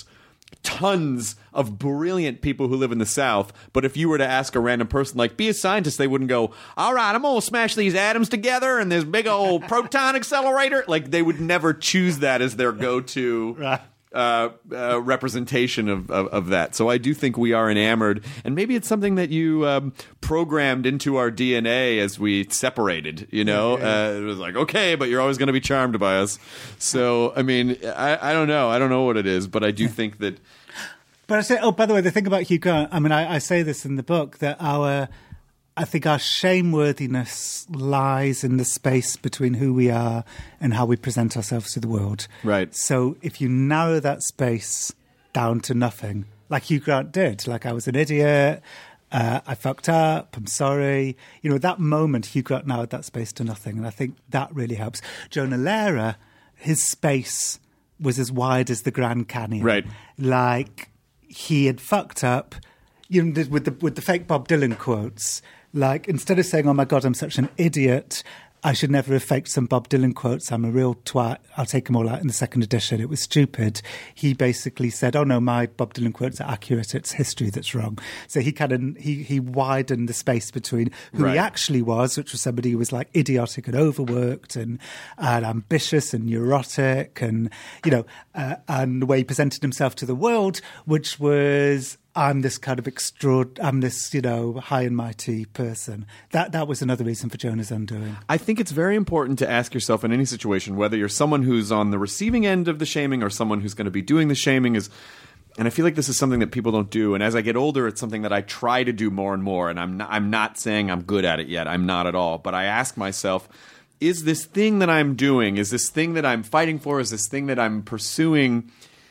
tons of brilliant people who live in the South, but if you were to ask a random person, like, be a scientist, they wouldn't go, all right, I'm going to smash these atoms together in this big old proton accelerator. Like, they would never choose that as their go-to Right. uh, uh, representation of, of, of that. So I do think we are enamored, and maybe it's something that you um, programmed into our D N A as we separated, you know? Uh, it was like, okay, but you're always going to be charmed by us. So, I mean, I, I don't know. I don't know what it is, but I do think that But I say, oh, by the way, the thing about Hugh Grant, I mean, I, I say this in the book, that our, I think our shameworthiness lies in the space between who we are and how we present ourselves to the world. Right. So if you narrow that space down to nothing, like Hugh Grant did, like I was an idiot, uh, I fucked up, I'm sorry. You know, that moment, Hugh Grant narrowed that space to nothing. And I think that really helps. Jonah Lehrer, his space was as wide as the Grand Canyon. Right. Like, he had fucked up, you know, with the with the fake Bob Dylan quotes. Like, instead of saying, "Oh my God, I'm such an idiot," I should never have faked some Bob Dylan quotes. I'm a real twat. I'll take them all out in the second edition. It was stupid. He basically said, "Oh no, my Bob Dylan quotes are accurate. It's history that's wrong." So he kind of he he widened the space between who Right. he actually was, which was somebody who was like idiotic and overworked and, and ambitious and neurotic, and you know, uh, and the way he presented himself to the world, which was, I'm this kind of extra, I'm this, you know, high and mighty person. That that was another reason for Jonah's undoing. I think it's very important to ask yourself in any situation, whether you're someone who's on the receiving end of the shaming or someone who's going to be doing the shaming, is, and I feel like this is something that people don't do. And as I get older, it's something that I try to do more and more. And I'm not, I'm not saying I'm good at it yet. I'm not at all. But I ask myself, is this thing that I'm doing, is this thing that I'm fighting for, is this thing that I'm pursuing,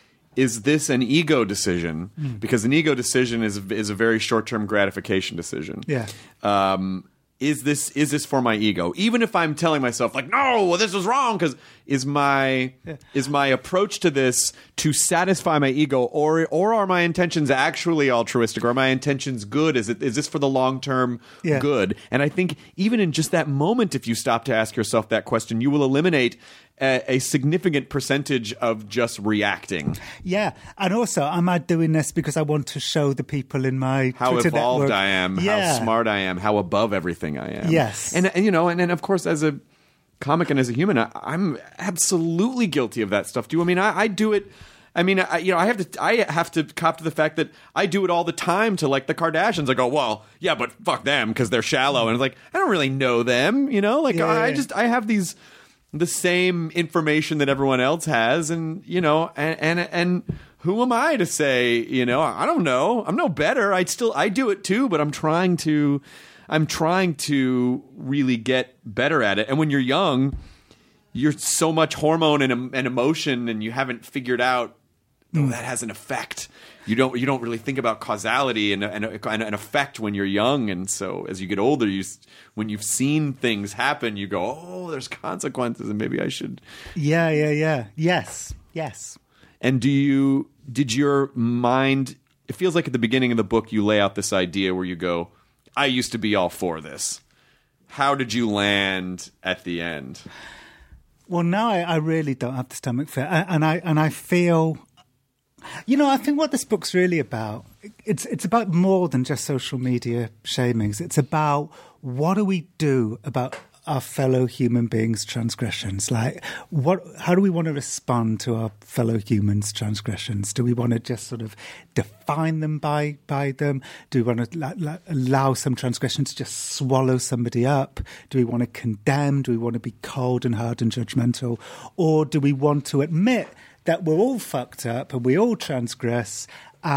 is this an ego decision? Mm. Because an ego decision is is a very short-term gratification decision. Yeah. Um, is this is this for my ego? Even if I'm telling myself like, no, well, this was wrong, because is my yeah. is my approach to this to satisfy my ego, or or are my intentions actually altruistic? Or are my intentions good? Is it is this for the long term yeah. good? And I think even in just that moment, if you stop to ask yourself that question, you will eliminate a, a significant percentage of just reacting. Yeah, and also, am I doing this because I want to show the people in my how Twitter evolved network? I am, yeah. how smart I am, how above everything I am. Yes, and, and you know, and then of course, as a comic and as a human, I, I'm absolutely guilty of that stuff too. I mean, I, I do it. I mean, I, you know, I have to, I have to cop to the fact that I do it all the time to like the Kardashians. I go, well, yeah, but fuck them because they're shallow, and it's like I don't really know them, you know. Like Yeah, I, I yeah. just, I have these the same information that everyone else has, and you know, and and and who am I to say, you know, I don't know, I'm no better. I still, I do it too, but I'm trying to, I'm trying to really get better at it. And when you're young, you're so much hormone and, and emotion, and you haven't figured out, oh, that has an effect. You don't you don't really think about causality and and, and an effect when you're young, and so as you get older, you when you've seen things happen, you go, oh, there's consequences, and maybe I should. Yeah, yeah, yeah. Yes, yes. And do you did your mind? It feels like at the beginning of the book you lay out this idea where you go, I used to be all for this. How did you land at the end? Well, now I, I really don't have the stomach for it, and I and I feel. You know, I think what this book's really about, it's it's about more than just social media shamings. It's about what do we do about our fellow human beings' transgressions? Like, what? How do we want to respond to our fellow humans' transgressions? Do we want to just sort of define them by by them? Do we want to la- la- allow some transgression to just swallow somebody up? Do we want to condemn? Do we want to be cold and hard and judgmental? Or do we want to admit that we're all fucked up and we all transgress,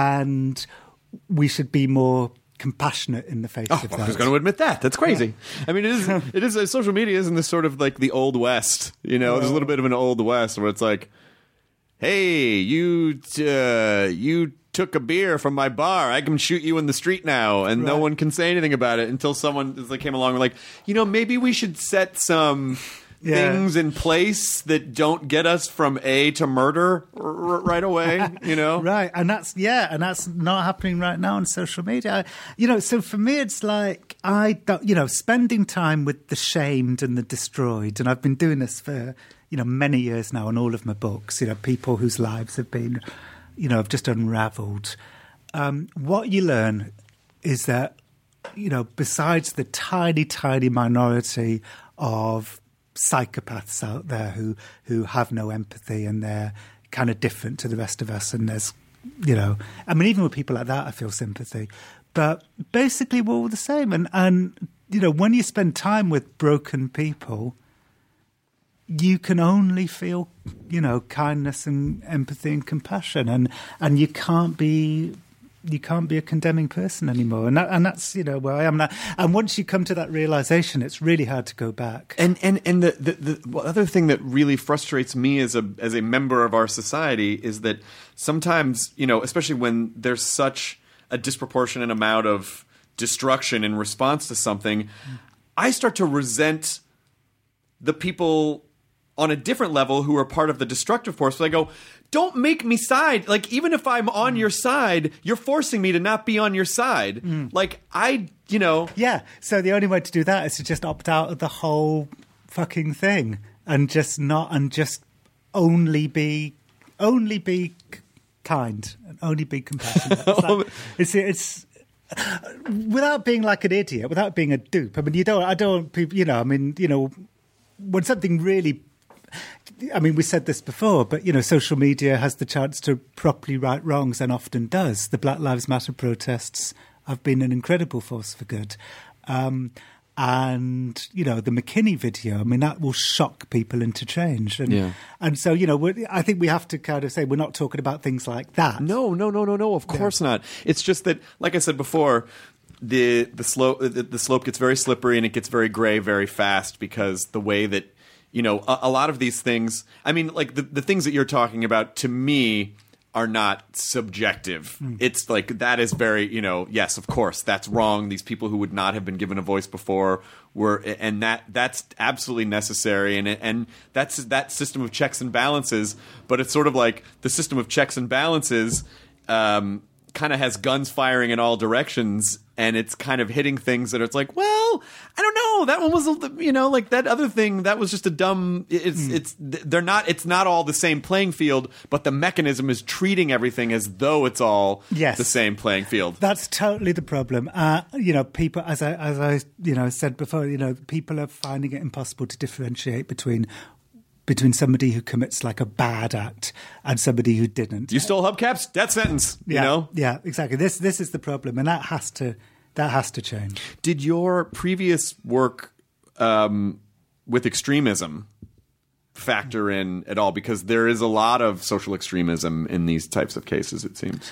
and we should be more compassionate in the face Oh, of well, that? who's going to admit that? That's crazy. I mean, it is. It is. Social media isn't this sort of like the old west. You know, there's a little bit of an old west where it's like, hey, you uh, you took a beer from my bar. I can shoot you in the street now, and right. no one can say anything about it until someone like came along and like, you know, maybe we should set some yeah. things in place that don't get us from A to murder r- right away, you know? Right, and that's, yeah, and that's not happening right now on social media. I, you know, so for me, it's like, I don't, you know, spending time with the shamed and the destroyed, and I've been doing this for, you know, many years now on all of my books, you know, people whose lives have been, you know, have just unravelled. Um, what you learn is that, you know, besides the tiny, tiny minority of psychopaths out there who, who have no empathy and they're kind of different to the rest of us, and there's, you know, I mean, even with people like that, I feel sympathy. But basically, we're all the same. And, and you know, when you spend time with broken people, you can only feel, you know, kindness and empathy and compassion, and and you can't be you can't be a condemning person anymore. And that, and that's, you know, where I am now. And once you come to that realization, it's really hard to go back. And and and the the, the other thing that really frustrates me as a as a member of our society is that sometimes, you know, especially when there's such a disproportionate amount of destruction in response to something, I start to resent the people on a different level who are part of the destructive force. So I go, don't make me side. Like, even if I'm on mm. your side, you're forcing me to not be on your side. Mm. Like, I, you know. Yeah. So the only way to do that is to just opt out of the whole fucking thing and just not, and just only be, only be kind and only be compassionate. It's, like, it's, it's, without being like an idiot, without being a dupe. I mean, you don't, I don't, you know, I mean, you know, when something really, I mean, we said this before, but, you know, social media has the chance to properly right wrongs and often does. The Black Lives Matter protests have been an incredible force for good. Um, and, you know, the McKinney video, I mean, that will shock people into change. And, yeah. and so, you know, we're, I think we have to kind of say we're not talking about things like that. No, no, no, no, no, of course yeah. not. It's just that, like I said before, the the slope the, the slope gets very slippery and it gets very gray very fast, because the way that, you know, a, a lot of these things, I mean, like the, the things that you're talking about, to me, are not subjective. Mm. It's like, that is very, you know, yes, of course, that's wrong. These people who would not have been given a voice before were, and that that's absolutely necessary. And and that's that system of checks and balances. But it's sort of like the system of checks and balances um, kind of has guns firing in all directions. And it's kind of hitting things that it's like, well, I don't know. That one was, you know, like that other thing. That was just a dumb. It's mm. it's they're not. It's not all the same playing field. But the mechanism is treating everything as though it's all yes. the same playing field. That's totally the problem. Uh, you know, people, as I as I you know said before, you know, people are finding it impossible to differentiate between. between somebody who commits like a bad act and somebody who didn't. You stole hubcaps? Death sentence. You yeah, know? Yeah, exactly. This this is the problem, and that has to that has to change. Did your previous work um, with extremism factor in at all? Because there is a lot of social extremism in these types of cases, it seems.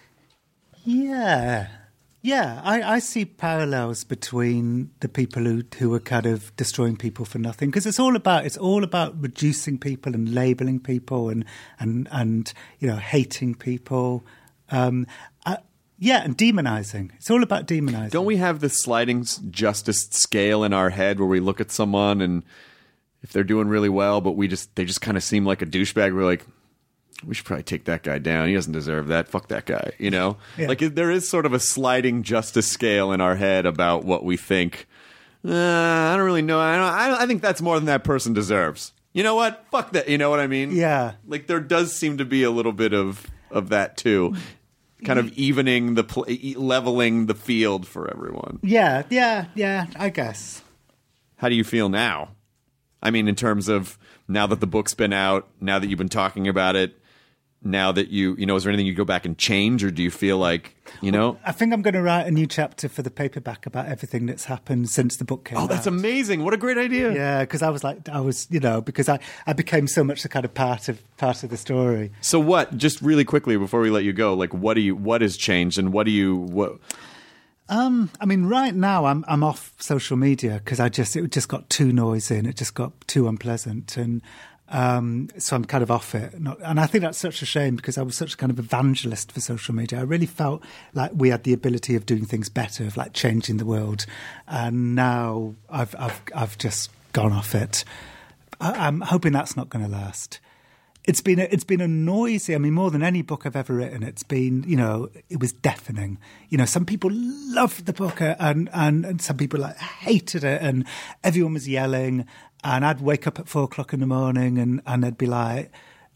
Yeah. Yeah, I, I see parallels between the people who who are kind of destroying people for nothing, because it's all about it's all about reducing people and labeling people and and and you know hating people, um, uh, yeah, and demonizing. It's all about demonizing. Don't we have this sliding justice scale in our head where we look at someone and if they're doing really well, but we just they just kind of seem like a douchebag, we're like, we should probably take that guy down. He doesn't deserve that. Fuck that guy. You know, yeah. like there is sort of a sliding justice scale in our head about what we think. Uh, I don't really know. I, don't, I, I think that's more than that person deserves. You know what? Fuck that. You know what I mean? Yeah. Like there does seem to be a little bit of of that too, kind of evening the pl- leveling the field for everyone. Yeah. Yeah. Yeah. I guess. How do you feel now? I mean, in terms of now that the book's been out, now that you've been talking about it. Now that you, you know, is there anything you go back and change, or do you feel like, you know? I think I'm going to write a new chapter for the paperback about everything that's happened since the book came out. Oh, that's out. amazing. What a great idea. Yeah, because I was like, I was, you know, because I, I became so much the kind of part of part of the story. So what, just really quickly before we let you go, like what do you, what has changed and what do you, what? Um, I mean, right now I'm I'm off social media because I just, it just got too noisy and it just got too unpleasant. And Um, so I'm kind of off it. Not, and I think that's such a shame because I was such a kind of evangelist for social media. I really felt like we had the ability of doing things better, of like changing the world. And now I've, I've, I've just gone off it. I, I'm hoping that's not going to last. It's been a, it's been a noisy. I mean, more than any book I've ever written, it's been, you know, it was deafening. You know, some people loved the book and and, and some people like hated it, and everyone was yelling. And I'd wake up at four o'clock in the morning, and and there'd be like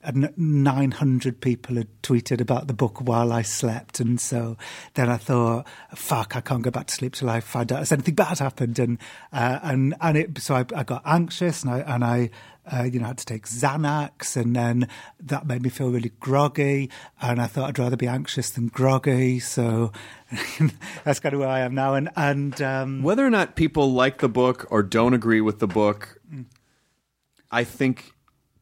nine hundred people had tweeted about the book while I slept, and so then I thought, fuck, I can't go back to sleep till I find out has anything bad happened, and uh, and and it. So I, I got anxious, and I and I. Uh, you know, I had to take Xanax, and then that made me feel really groggy, and I thought I'd rather be anxious than groggy, so that's kind of where I am now. And, and um, whether or not people like the book or don't agree with the book, mm. I think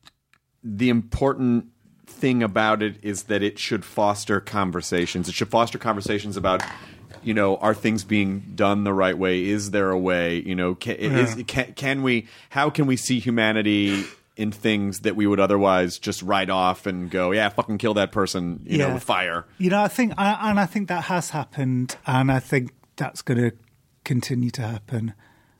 the important thing about it is that it should foster conversations. It should foster conversations about, you know, are things being done the right way? Is there a way? You know, can, yeah. is, can, can we? How can we see humanity in things that we would otherwise just write off and go, yeah, fucking kill that person, you yeah. know, with fire? You know, I think, I, and I think that has happened, and I think that's going to continue to happen.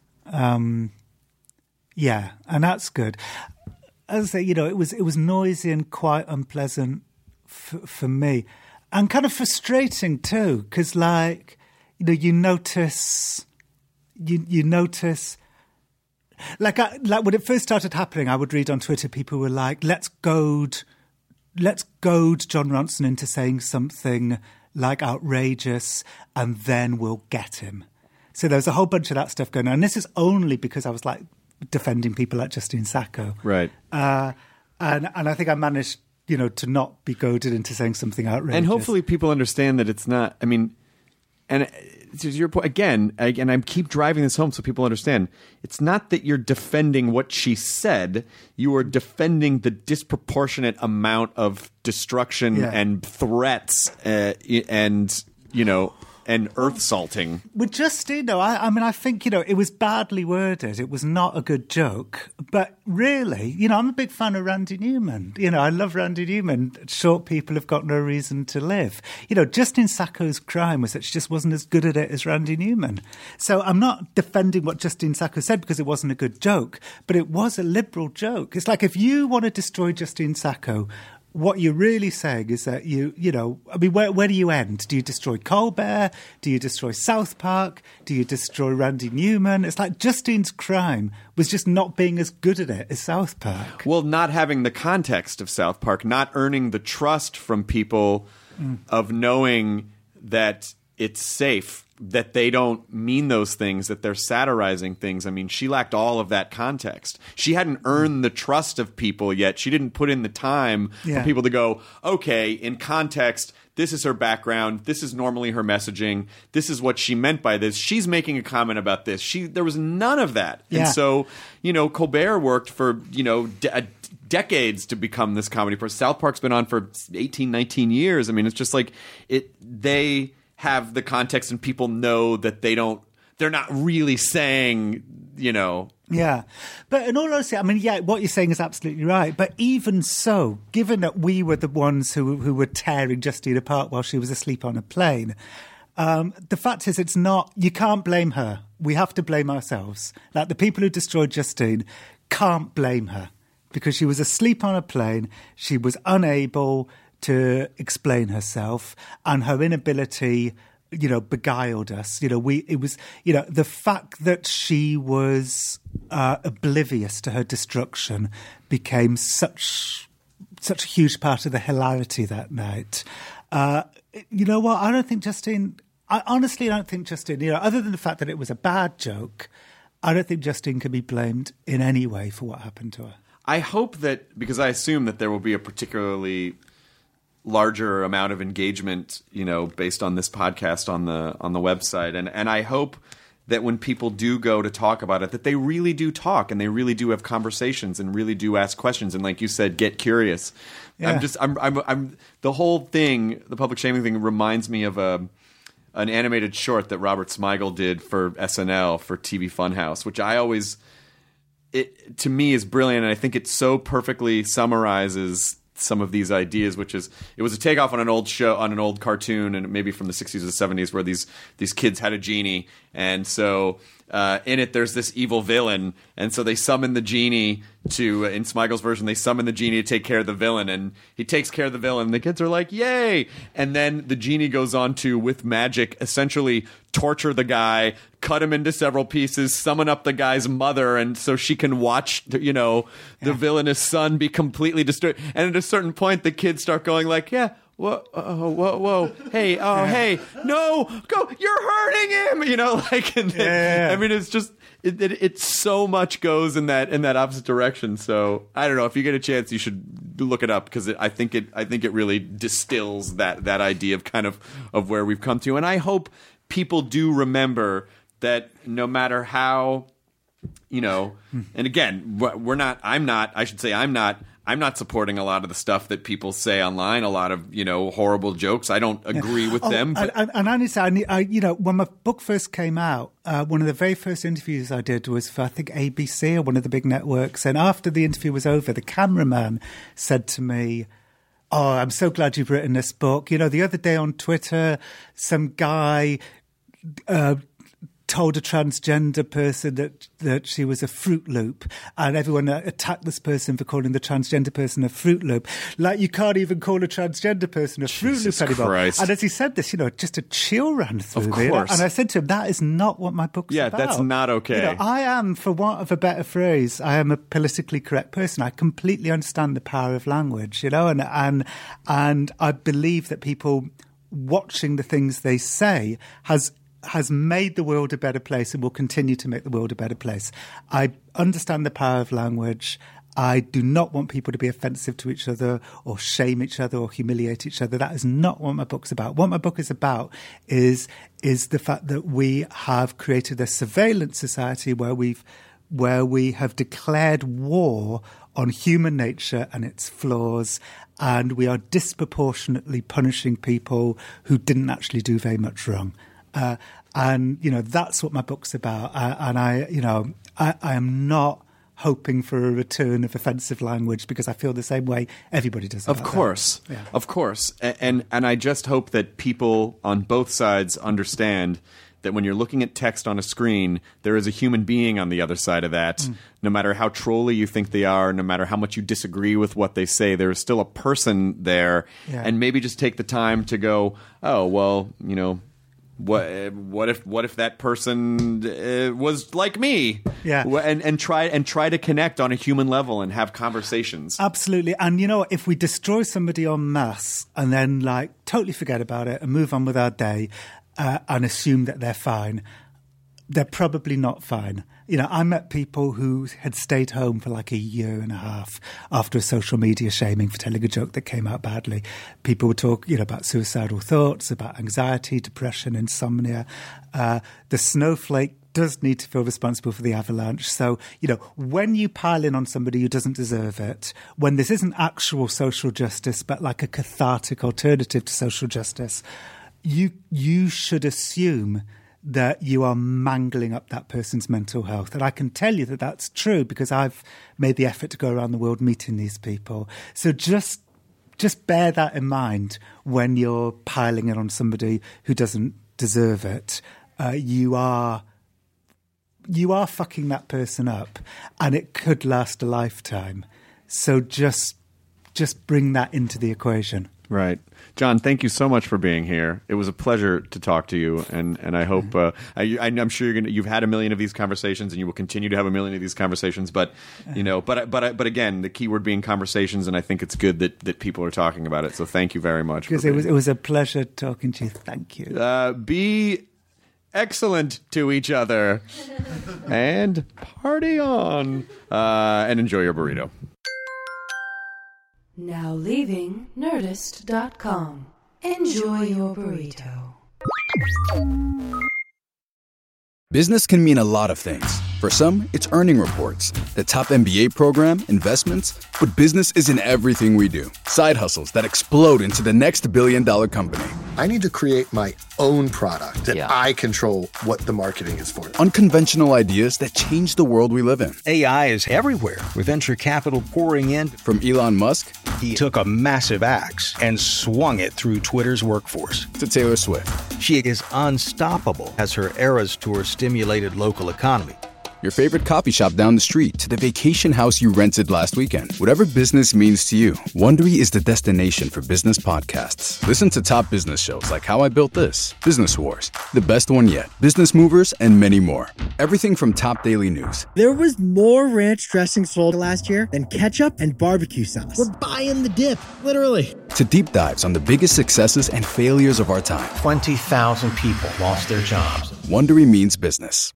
Um, yeah, and that's good. As I say, you know, it was it was noisy and quite unpleasant f- for me. And kind of frustrating too, because like, you know, you notice, you you notice, like I, like when it first started happening, I would read on Twitter, people were like, let's goad, let's goad Jon Ronson into saying something like outrageous, and then we'll get him. So there was a whole bunch of that stuff going on. And this is only because I was like defending people like Justine Sacco. Right. Uh, and and I think I managed, you know, to not be goaded into saying something outrageous. And hopefully people understand that it's not, I mean, and to your point, again, I, and I keep driving this home so people understand, it's not that you're defending what she said, you are defending the disproportionate amount of destruction yeah. and threats uh, and, you know, and earth salting. With Justine, though, I, I mean, I think, you know, it was badly worded. It was not a good joke. But really, you know, I'm a big fan of Randy Newman. You know, I love Randy Newman. Short people have got no reason to live. You know, Justine Sacco's crime was that she just wasn't as good at it as Randy Newman. So I'm not defending what Justine Sacco said because it wasn't a good joke, but it was a liberal joke. It's like if you want to destroy Justine Sacco, what you're really saying is that you, you know, I mean, where, where do you end? Do you destroy Colbert? Do you destroy South Park? Do you destroy Randy Newman? It's like Justine's crime was just not being as good at it as South Park. Well, not having the context of South Park, not earning the trust from people mm. of knowing that it's safe, that they don't mean those things, that they're satirizing things. I mean, she lacked all of that context. She hadn't earned the trust of people yet. She didn't put in the time yeah. for people to go, okay, in context, this is her background. This is normally her messaging. This is what she meant by this. She's making a comment about this. She There was none of that. Yeah. And so, you know, Colbert worked for, you know, de- decades to become this comedy person. South Park's been on for eighteen, nineteen years. I mean, it's just like it. they... have the context and people know that they don't, they're not really saying, you know. Yeah. But in all honesty, I mean, yeah, what you're saying is absolutely right. But even so, given that we were the ones who who were tearing Justine apart while she was asleep on a plane, um, the fact is it's not, you can't blame her. We have to blame ourselves. Like the people who destroyed Justine can't blame her because she was asleep on a plane. She was unable to explain herself, and her inability, you know, beguiled us. You know, we it was, you know, the fact that she was uh, oblivious to her destruction became such such a huge part of the hilarity that night. Uh, you know what? I don't think Justine. I honestly don't think Justine. You know, other than the fact that it was a bad joke, I don't think Justine can be blamed in any way for what happened to her. I hope that, because I assume that there will be a particularly larger amount of engagement, you know, based on this podcast on the on the website, and and I hope that when people do go to talk about it, that they really do talk and they really do have conversations and really do ask questions and, like you said, get curious. Yeah. I'm just I'm I'm I'm the whole thing, the public shaming thing, reminds me of a an animated short that Robert Smigel did for S N L for T V Funhouse, which I always it to me is brilliant, and I think it so perfectly summarizes some of these ideas, which is it was a takeoff on an old show, on an old cartoon, and maybe from the sixties or seventies, where these these kids had a genie, and so uh, in it there's this evil villain, and so they summon the genie to in Smigel's version they summon the genie to take care of the villain, and he takes care of the villain, and the kids are like, yay! And then the genie goes on to, with magic, essentially torture the guy, cut him into several pieces, summon up the guy's mother, and so she can watch, you know, the yeah. villainous son be completely destroyed. And at a certain point, the kids start going like, yeah, whoa, whoa, whoa, whoa, hey, oh, hey, no, go, you're hurting him, you know, like, and then, yeah. I mean, it's just, it, it, it so much goes in that in that opposite direction. So I don't know, if you get a chance, you should look it up, because I think it, I think it really distills that that idea of kind of of where we've come to, and I hope people do remember that no matter how, you know, and again, we're not, I'm not, I should say I'm not, I'm not supporting a lot of the stuff that people say online, a lot of, you know, horrible jokes. I don't agree yeah. with oh, them. But... And, and I need to say, I, need, I, you know, when my book first came out, uh, one of the very first interviews I did was for, I think, A B C or one of the big networks. And after the interview was over, the cameraman said to me, oh, I'm so glad you've written this book. You know, the other day on Twitter, some guy... Uh, told a transgender person that that she was a Fruit Loop, and everyone attacked this person for calling the transgender person a Fruit Loop. Like, you can't even call a transgender person a Fruit Jesus Loop anymore. Christ. And as he said this, you know, just a chill ran through of me. Course. And I said to him, that is not what my book's yeah, about. Yeah, that's not okay. You know, I am, for want of a better phrase, I am a politically correct person. I completely understand the power of language, you know, and and and I believe that people watching the things they say has has made the world a better place and will continue to make the world a better place. I understand the power of language. I do not want people to be offensive to each other or shame each other or humiliate each other. That is not what my book's about. What my book is about is is the fact that we have created a surveillance society where we've where we have declared war on human nature and its flaws, and we are disproportionately punishing people who didn't actually do very much wrong. Uh, and, you know, that's what my book's about. Uh, and I, you know, I, I am not hoping for a return of offensive language, because I feel the same way everybody does. Of course. Yeah. Of course. And, and and I just hope that people on both sides understand that when you're looking at text on a screen, there is a human being on the other side of that. Mm. No matter how trolly you think they are, no matter how much you disagree with what they say, there is still a person there. Yeah. And maybe just take the time to go, oh, well, you know, What what if what if that person uh, was like me? Yeah, and and try and try to connect on a human level and have conversations. Absolutely. And you know, if we destroy somebody en masse and then like totally forget about it and move on with our day uh, and assume that they're fine, they're probably not fine. You know, I met people who had stayed home for like a year and a half after a social media shaming for telling a joke that came out badly. People would talk, you know, about suicidal thoughts, about anxiety, depression, insomnia. Uh, the snowflake does need to feel responsible for the avalanche. So, you know, when you pile in on somebody who doesn't deserve it, when this isn't actual social justice, but like a cathartic alternative to social justice, you you should assume that you are mangling up that person's mental health. And I can tell you that that's true, because I've made the effort to go around the world meeting these people. So just just bear that in mind when you're piling it on somebody who doesn't deserve it. Uh, you are you are fucking that person up, and it could last a lifetime. So just just bring that into the equation. Right. John, thank you so much for being here. It was a pleasure to talk to you, and, and I hope uh, I, I'm sure you're gonna, you've had a million of these conversations, and you will continue to have a million of these conversations. But you know, but but but again, the key word being conversations, and I think it's good that, that people are talking about it. So thank you very much. Because it was it was a pleasure talking to you. Thank you. Uh, be excellent to each other, and party on, uh, and enjoy your burrito. Now leaving Nerdist dot com. Enjoy your burrito. Business can mean a lot of things. For some, it's earning reports, the top M B A program, investments. But business isn't everything we do. Side hustles that explode into the next billion dollar company. I need to create my own product that Yeah. I control what the marketing is for. Unconventional ideas that change the world we live in. A I is everywhere, with venture capital pouring in. From Elon Musk, he took a massive axe and swung it through Twitter's workforce. To Taylor Swift. She is unstoppable as her Eras Tour stimulated local economy. Your favorite coffee shop down the street to the vacation house you rented last weekend. Whatever business means to you, Wondery is the destination for business podcasts. Listen to top business shows like How I Built This, Business Wars, The Best One Yet, Business Movers, and many more. Everything from top daily news. There was more ranch dressing sold last year than ketchup and barbecue sauce. We're buying the dip, literally. To deep dives on the biggest successes and failures of our time. twenty thousand people lost their jobs. Wondery means business.